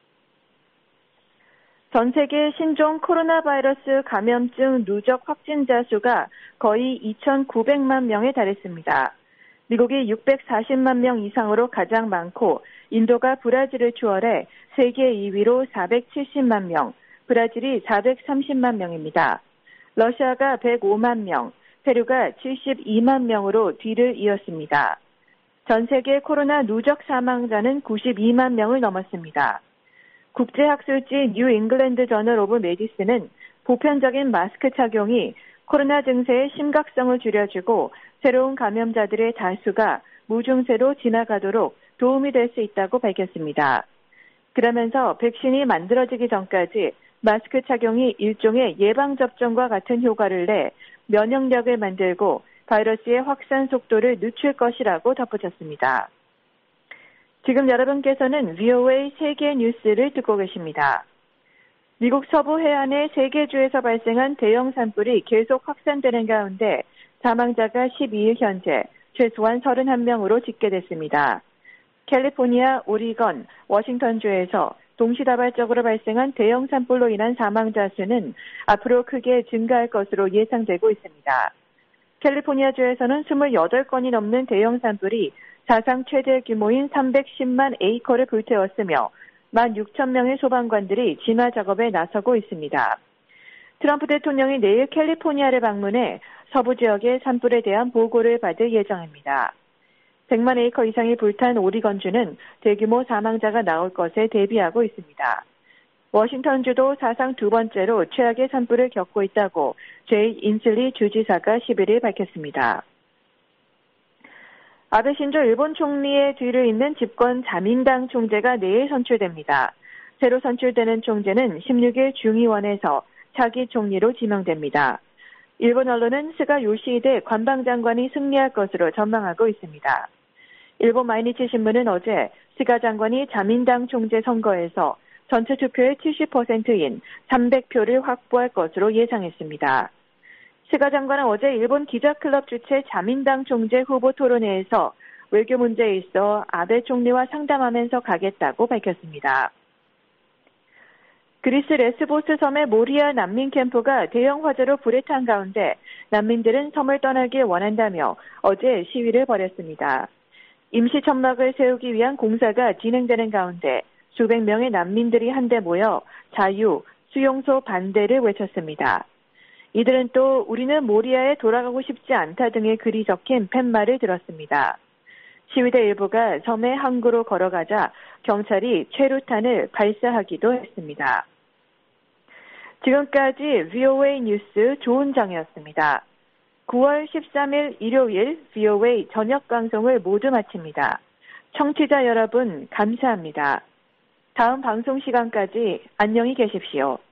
전 세계 신종 코로나 바이러스 감염증 누적 확진자 수가 거의 이천구백만 명에 달했습니다. 미국이 육백사십만 명 이상으로 가장 많고 인도가 브라질을 추월해 세계 이 위로 사백칠십만 명, 브라질이 사백삼십만 명입니다. 러시아가 백오만 명, 페루가 칠십이만 명으로 뒤를 이었습니다. 전 세계 코로나 누적 사망자는 구십이만 명을 넘었습니다. 국제학술지 뉴 잉글랜드 저널 오브 메디슨은 보편적인 마스크 착용이 코로나 증세의 심각성을 줄여주고 새로운 감염자들의 다수가 무증세로 지나가도록 도움이 될 수 있다고 밝혔습니다. 그러면서 백신이 만들어지기 전까지 마스크 착용이 일종의 예방접종과 같은 효과를 내 면역력을 만들고 바이러스의 확산 속도를 늦출 것이라고 덧붙였습니다. 지금 여러분께서는 브이오에이 세계 뉴스를 듣고 계십니다. 미국 서부 해안의 세 개 주에서 발생한 대형 산불이 계속 확산되는 가운데 사망자가 십이일 현재 최소한 서른한 명으로 집계됐습니다. 캘리포니아, 오리건, 워싱턴주에서 동시다발적으로 발생한 대형 산불로 인한 사망자 수는 앞으로 크게 증가할 것으로 예상되고 있습니다. 캘리포니아주에서는 이십팔 건이 넘는 대형 산불이 사상 최대 규모인 삼백십만 에이커를 불태웠으며 만 육천 명의 소방관들이 진화 작업에 나서고 있습니다. 트럼프 대통령이 내일 캘리포니아를 방문해 서부 지역의 산불에 대한 보고를 받을 예정입니다. 백만 에이커 이상이 불탄 오리건주는 대규모 사망자가 나올 것에 대비하고 있습니다. 워싱턴주도 사상 두 번째로 최악의 산불을 겪고 있다고 제이 인슬리 주지사가 십일일 밝혔습니다. 아베 신조 일본 총리의 뒤를 잇는 집권 자민당 총재가 내일 선출됩니다. 새로 선출되는 총재는 십육일 중의원에서 차기 총리로 지명됩니다. 일본 언론은 스가 요시히데 관방장관이 승리할 것으로 전망하고 있습니다. 일본 마이니치 신문은 어제 스가 장관이 자민당 총재 선거에서 전체 투표의 칠십 퍼센트인 삼백 표를 확보할 것으로 예상했습니다. 스가 장관은 어제 일본 기자클럽 주최 자민당 총재 후보 토론회에서 외교 문제에 있어 아베 총리와 상담하면서 가겠다고 밝혔습니다. 그리스 레스보스 섬의 모리아 난민 캠프가 대형 화재로 불에 탄 가운데 난민들은 섬을 떠나길 원한다며 어제 시위를 벌였습니다. 임시 천막을 세우기 위한 공사가 진행되는 가운데 수백 명의 난민들이 한데 모여 자유, 수용소 반대를 외쳤습니다. 이들은 또 우리는 모리아에 돌아가고 싶지 않다 등의 글이 적힌 팻말을 들었습니다. 시위대 일부가 섬에 항구로 걸어가자 경찰이 최루탄을 발사하기도 했습니다. 지금까지 브이오에이 뉴스 조은정이었습니다. 구월 십삼일 일요일 브이오에이 저녁 방송을 모두 마칩니다. 청취자 여러분 감사합니다. 다음 방송 시간까지 안녕히 계십시오.